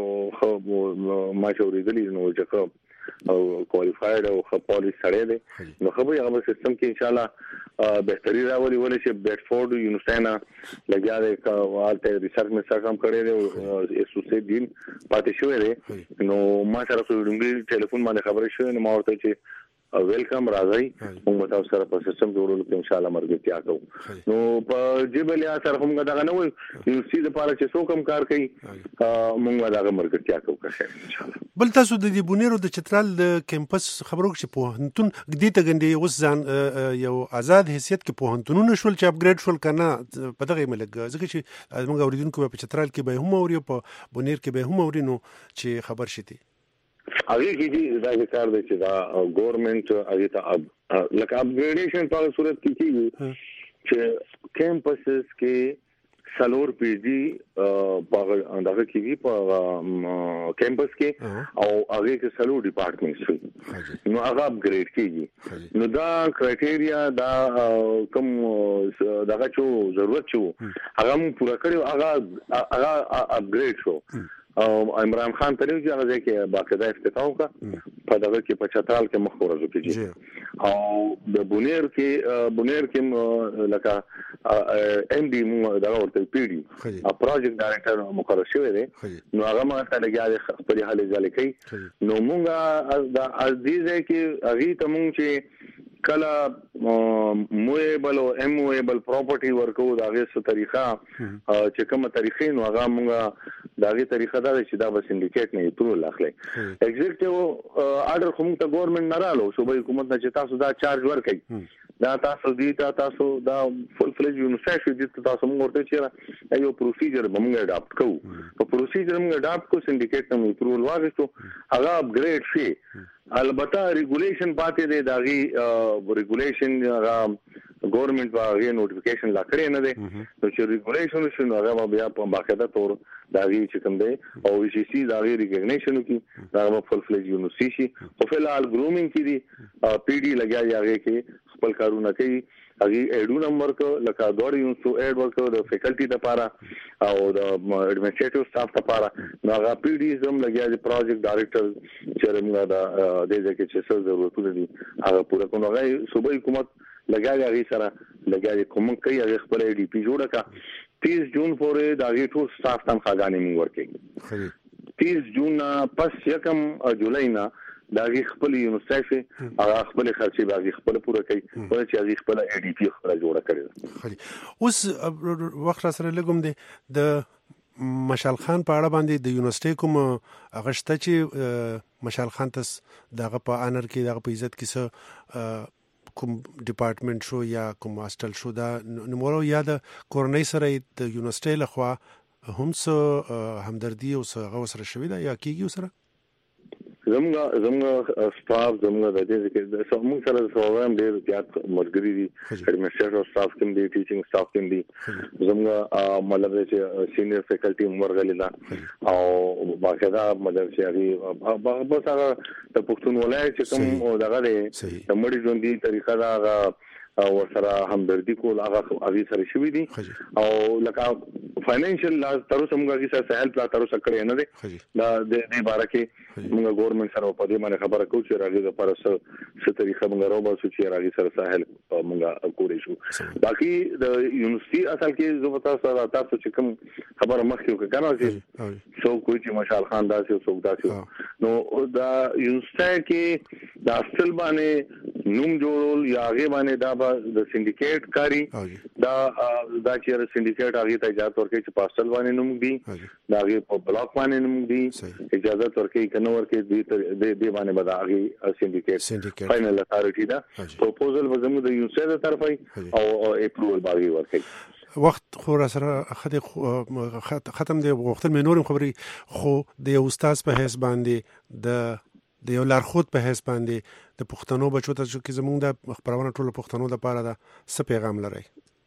Speaker 9: ما شورېدلی نو چې او کوالیفاید او خ پالیس سره دي نو خو به هغه سیستم کې ان شاء الله بهتري راولي ولې چې بیډفورد یونیورسيټي نه لګیا دي کاوالته ریسرچ می سره کام کړی دی ایسوسي دین پاتې شوې دي نو ما سره څو ټلیفون باندې خبرې شوې نو ما ورته چې ویلکم راځي موږ تاسو سره په سیستم جوړولو کې ان شاء الله مرګتیا کوو. نو په جبلیا سره هم دا نه وي یونیورسيټي لپاره چې څوک هم کار کوي موږ دا مرګتیا کوو ان شاء الله.
Speaker 8: بل تاسو د دې بونیرو د چترال د کیمپس خبرو کې په هنتون دې ته غندې اوس ځان یو آزاد حیثیت کې په هنتونونو شول چې اپګریډ شول کنه په دغه ملګ ځکه چې موږ اوریدونکو په چترال کې به هم اوري په بونیر کې به هم اوري نو چې خبر شتي
Speaker 9: هغه کې دا کار دی چې دا ګورنمنت هغه ته لکه اپګریډیشن په صورت کې کیږي چې کیمپسز کې سلور پی جی په دغه کې په کیمپس کې او هغه کې سلور ډپارټمنټس وي نو هغه اپګریډ کیږي نو دا کرایټیریا دا کوم دغه چې ضرورت شو هغه مو پورا کړو هغه هغه اپګریډ شو او عمران خان تریو چې هغه کې باقاعده افتتاح وکړه په دغه کې په چترال کې مخ ورځو کې او د بونیر کې بونیر کې لکه ام ډي مو دغه ورته پی ډي ا پروجیکټ ډایریکټر مقرر شوی دی نو هغه ما ته لګیا خپل حل ځل کوي نو مونږه د عزیزه کې اغي ته مونږ چې کله مویبل او ام مویبل پراپرټي ورکو دا غي څه طریقه چې کومه طریقې نو هغه مونږه دا غي طریقه دا چې دا بس انډیکیټ نه ټول اخلي ایگزیکټیو آرډر کوم ته ګورنمنت نه رالو صوبې حکومت نه چې تاسو دا چارج ورکړي دا تاسو دی تاسو دا فل فلج یونیورسيټي دي تاسو موږ ورته چې یو پروسیجر موږ اډاپټ کوو په پروسیجر موږ اډاپټ کو سندیکیټ نو پرول واغستو هغه اپګریډ شي البته ریګولیشن پاتې دی داغي ریګولیشن هغه ګورنمنت واغې نوټیفیکیشن لا کړی نه دی نو چې ریګولیشن شنو هغه بیا په باقاعده تور داغي چې کوم دی او وی سی داغي ریکګنیشن کی دا فل فلج یونیورسيټي او فلال ګرومینګ کی دی پی ډي لګیا یاغه کې خپل کارونه کوي هغه اډو نمبر کو لکه دوړ یو سو اډ ورکو د فیکلټي لپاره او د اډمنسټریټیو سټاف لپاره نو هغه پی ډي زم لګیا دی پروجیکټ ډایریکټر چې موږ دا د دې کې چې څه ضرورتونه دي هغه پوره کوو هغه صوبې حکومت لګیا دی سره لګیا کوم کوي هغه خپل ډي پی جوړه کا تیس جون پورې دا غي ټول سټاف تم خاګانې موږ ورکړي تیس جون پس یکم جولای نه دا غي خپل یونیورسيټي هغه خپل خرچي باغي خپل پوره کوي او چې هغه خپل ای ډي پی خپل جوړه کړی
Speaker 8: خالي اوس وخت سره لګوم دي د مشال خان په اړه باندې د یونیورسيټي کوم هغه شته چې مشال خان تاسو دغه په انر کې دغه په عزت کې څه کوم ډپارټمنټ شو یا کوم هاستل شو دا نمبر یا د کورنۍ سره د یونیورسيټي لخوا هم څه همدردي او څه غوسره شوی دا یا کیږي سره
Speaker 9: زموږ زموږ سټاف زموږ د دې کې زموږ سره سوالم ډېر زیات مرګري دي اډمنسټریټر سټاف کوم دي ټیچینګ سټاف کوم دي زموږ مطلب چې سینیئر فیکلټي مرګلي دا او باقاعده مطلب چې هغه بس هغه د پښتون ولایت چې کوم دغه دی د مړي ژوندۍ طریقه دا او سره همدردي کول هغه هغه سره شوی دي او لکه فاینانشل لاز تر اوسه موږ هغه سره هیلپ لا تر اوسه کړی نه دي دا د دې باره کې موږ ګورنمنت سره په دې باندې خبره کوو چې راغلي د پرسه څه طریقه موږ راوبو چې راغلي سره ساحل موږ کولی شو باقي د یونیورسيټي اصل کې زه پتا سره تاسو چې کوم خبره مخکې وکړه چې څو کوئی چې مشال خان داسې څوک داسې نو دا یونیورسيټي کې د اصل باندې نوم جوړول یا هغه باندې دا د سندیکیټ کاری دا دا چې سندیکیټ هغه ته اجازه ورکړي چې پاستل باندې نوم دي دا هغه په بلاک باندې نوم دي اجازه ورکړي کنه ورکړي د دې باندې بدا هغه سندیکیټ فائنل اتھارټی دا پروپوزل وزمو د یونیورسيټي طرفه او اپروول باندې ورکړي
Speaker 8: وخت خو را سره ختم دی وخت مې نورم خبري خو د یو استاد په حساب باندې د د یو لارښود په حساب باندې د پښتنو بچو ته چې زموږ د خبرونه ټول پښتنو لپاره دا څه پیغام لري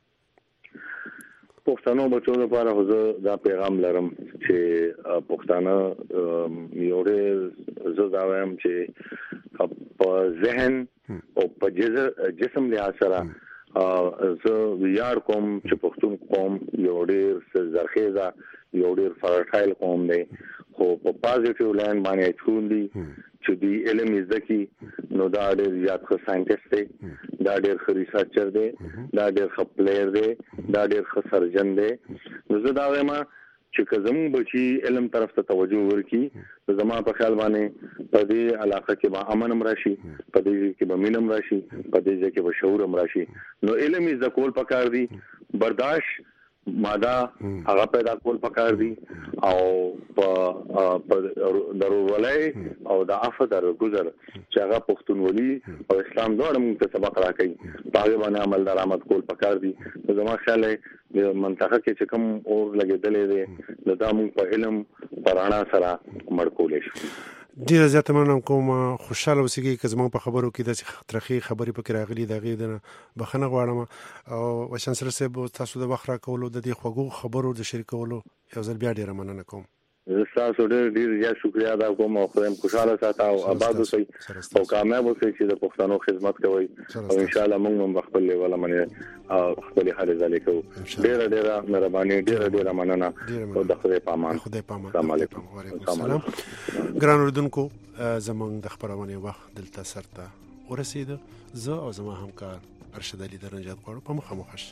Speaker 9: پښتنو بچو لپاره زه دا پیغام لرم چې پښتانه یو ډېر زه دا وایم چې په ذهن او په جسم له سره زه ویار کوم چې پښتون قوم یو ډېر زرخیزه یو ډېر فرټایل قوم دی خو په پازیټیو لاین باندې چوندي چې دی علم زکی نو دا ډېر زیات ښه ساينټیسټ دی دا ډېر ښه ریسرچر دی دا ډېر ښه پلیئر دی دا ډېر ښه سرجن دی نو زه دا وایم چې زموږ بچي علم طرف ته توجه ورکړي زما په خیال باندې په دې علاقه کې به امن هم راشي په دې کې به مینه هم راشي په دې کې به شعور هم راشي نو علم زده کول پکار دي برداشت ماده هغه پیدا کول پکار دي او په ضروري او د عفو در گذر چې هغه پښتونولي او اسلام دواړه موږ ته سبق راکړي په هغه باندې عمل درآمد کول پکار دي زما خیال دی منطقه کې چې کوم اور لګیدلې دي دا موږ په علم پرانا سره مړ کولې شو
Speaker 8: ډیر زیات مننه کوم خوشاله اوسئ که زموږ په خبرو کې د ترخی خبرې پکې راغلي دا غي د بخنه غواړم او وشن سره سه تاسو د وخت را کولو د دې خوګو خبرو د شریکولو یو ځل بیا ډیر مننه کوم
Speaker 9: تاسو ډېر ډېر یا شکریا ادا کوم او خدای خوشاله ساته او آباد اوسئ او کامیاب اوسئ چې د پښتنو خدمت کوئ او ان شاء الله موږ هم خپل لیول باندې خپل حال ځلې کوو. ډېر ډېر مهرباني ډېر ډېر مننه او د خدای په امان. السلام علیکم.
Speaker 8: السلام. ګران اردوونکو زمونږ د خبرونه وخت دلته سرته ورسېده. زه او زما همکار ارشد علي درنجات غواړو په مخه مخش.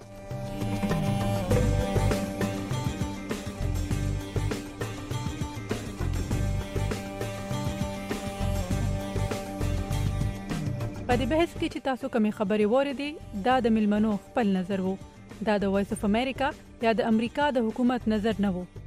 Speaker 11: په دې بحث کې چې تاسو کومې خبرې واورېدې دا د ملمنو خپل نظر وو. دا د وایس اف امریکا یا د امریکا د حکومت نظر نه وو.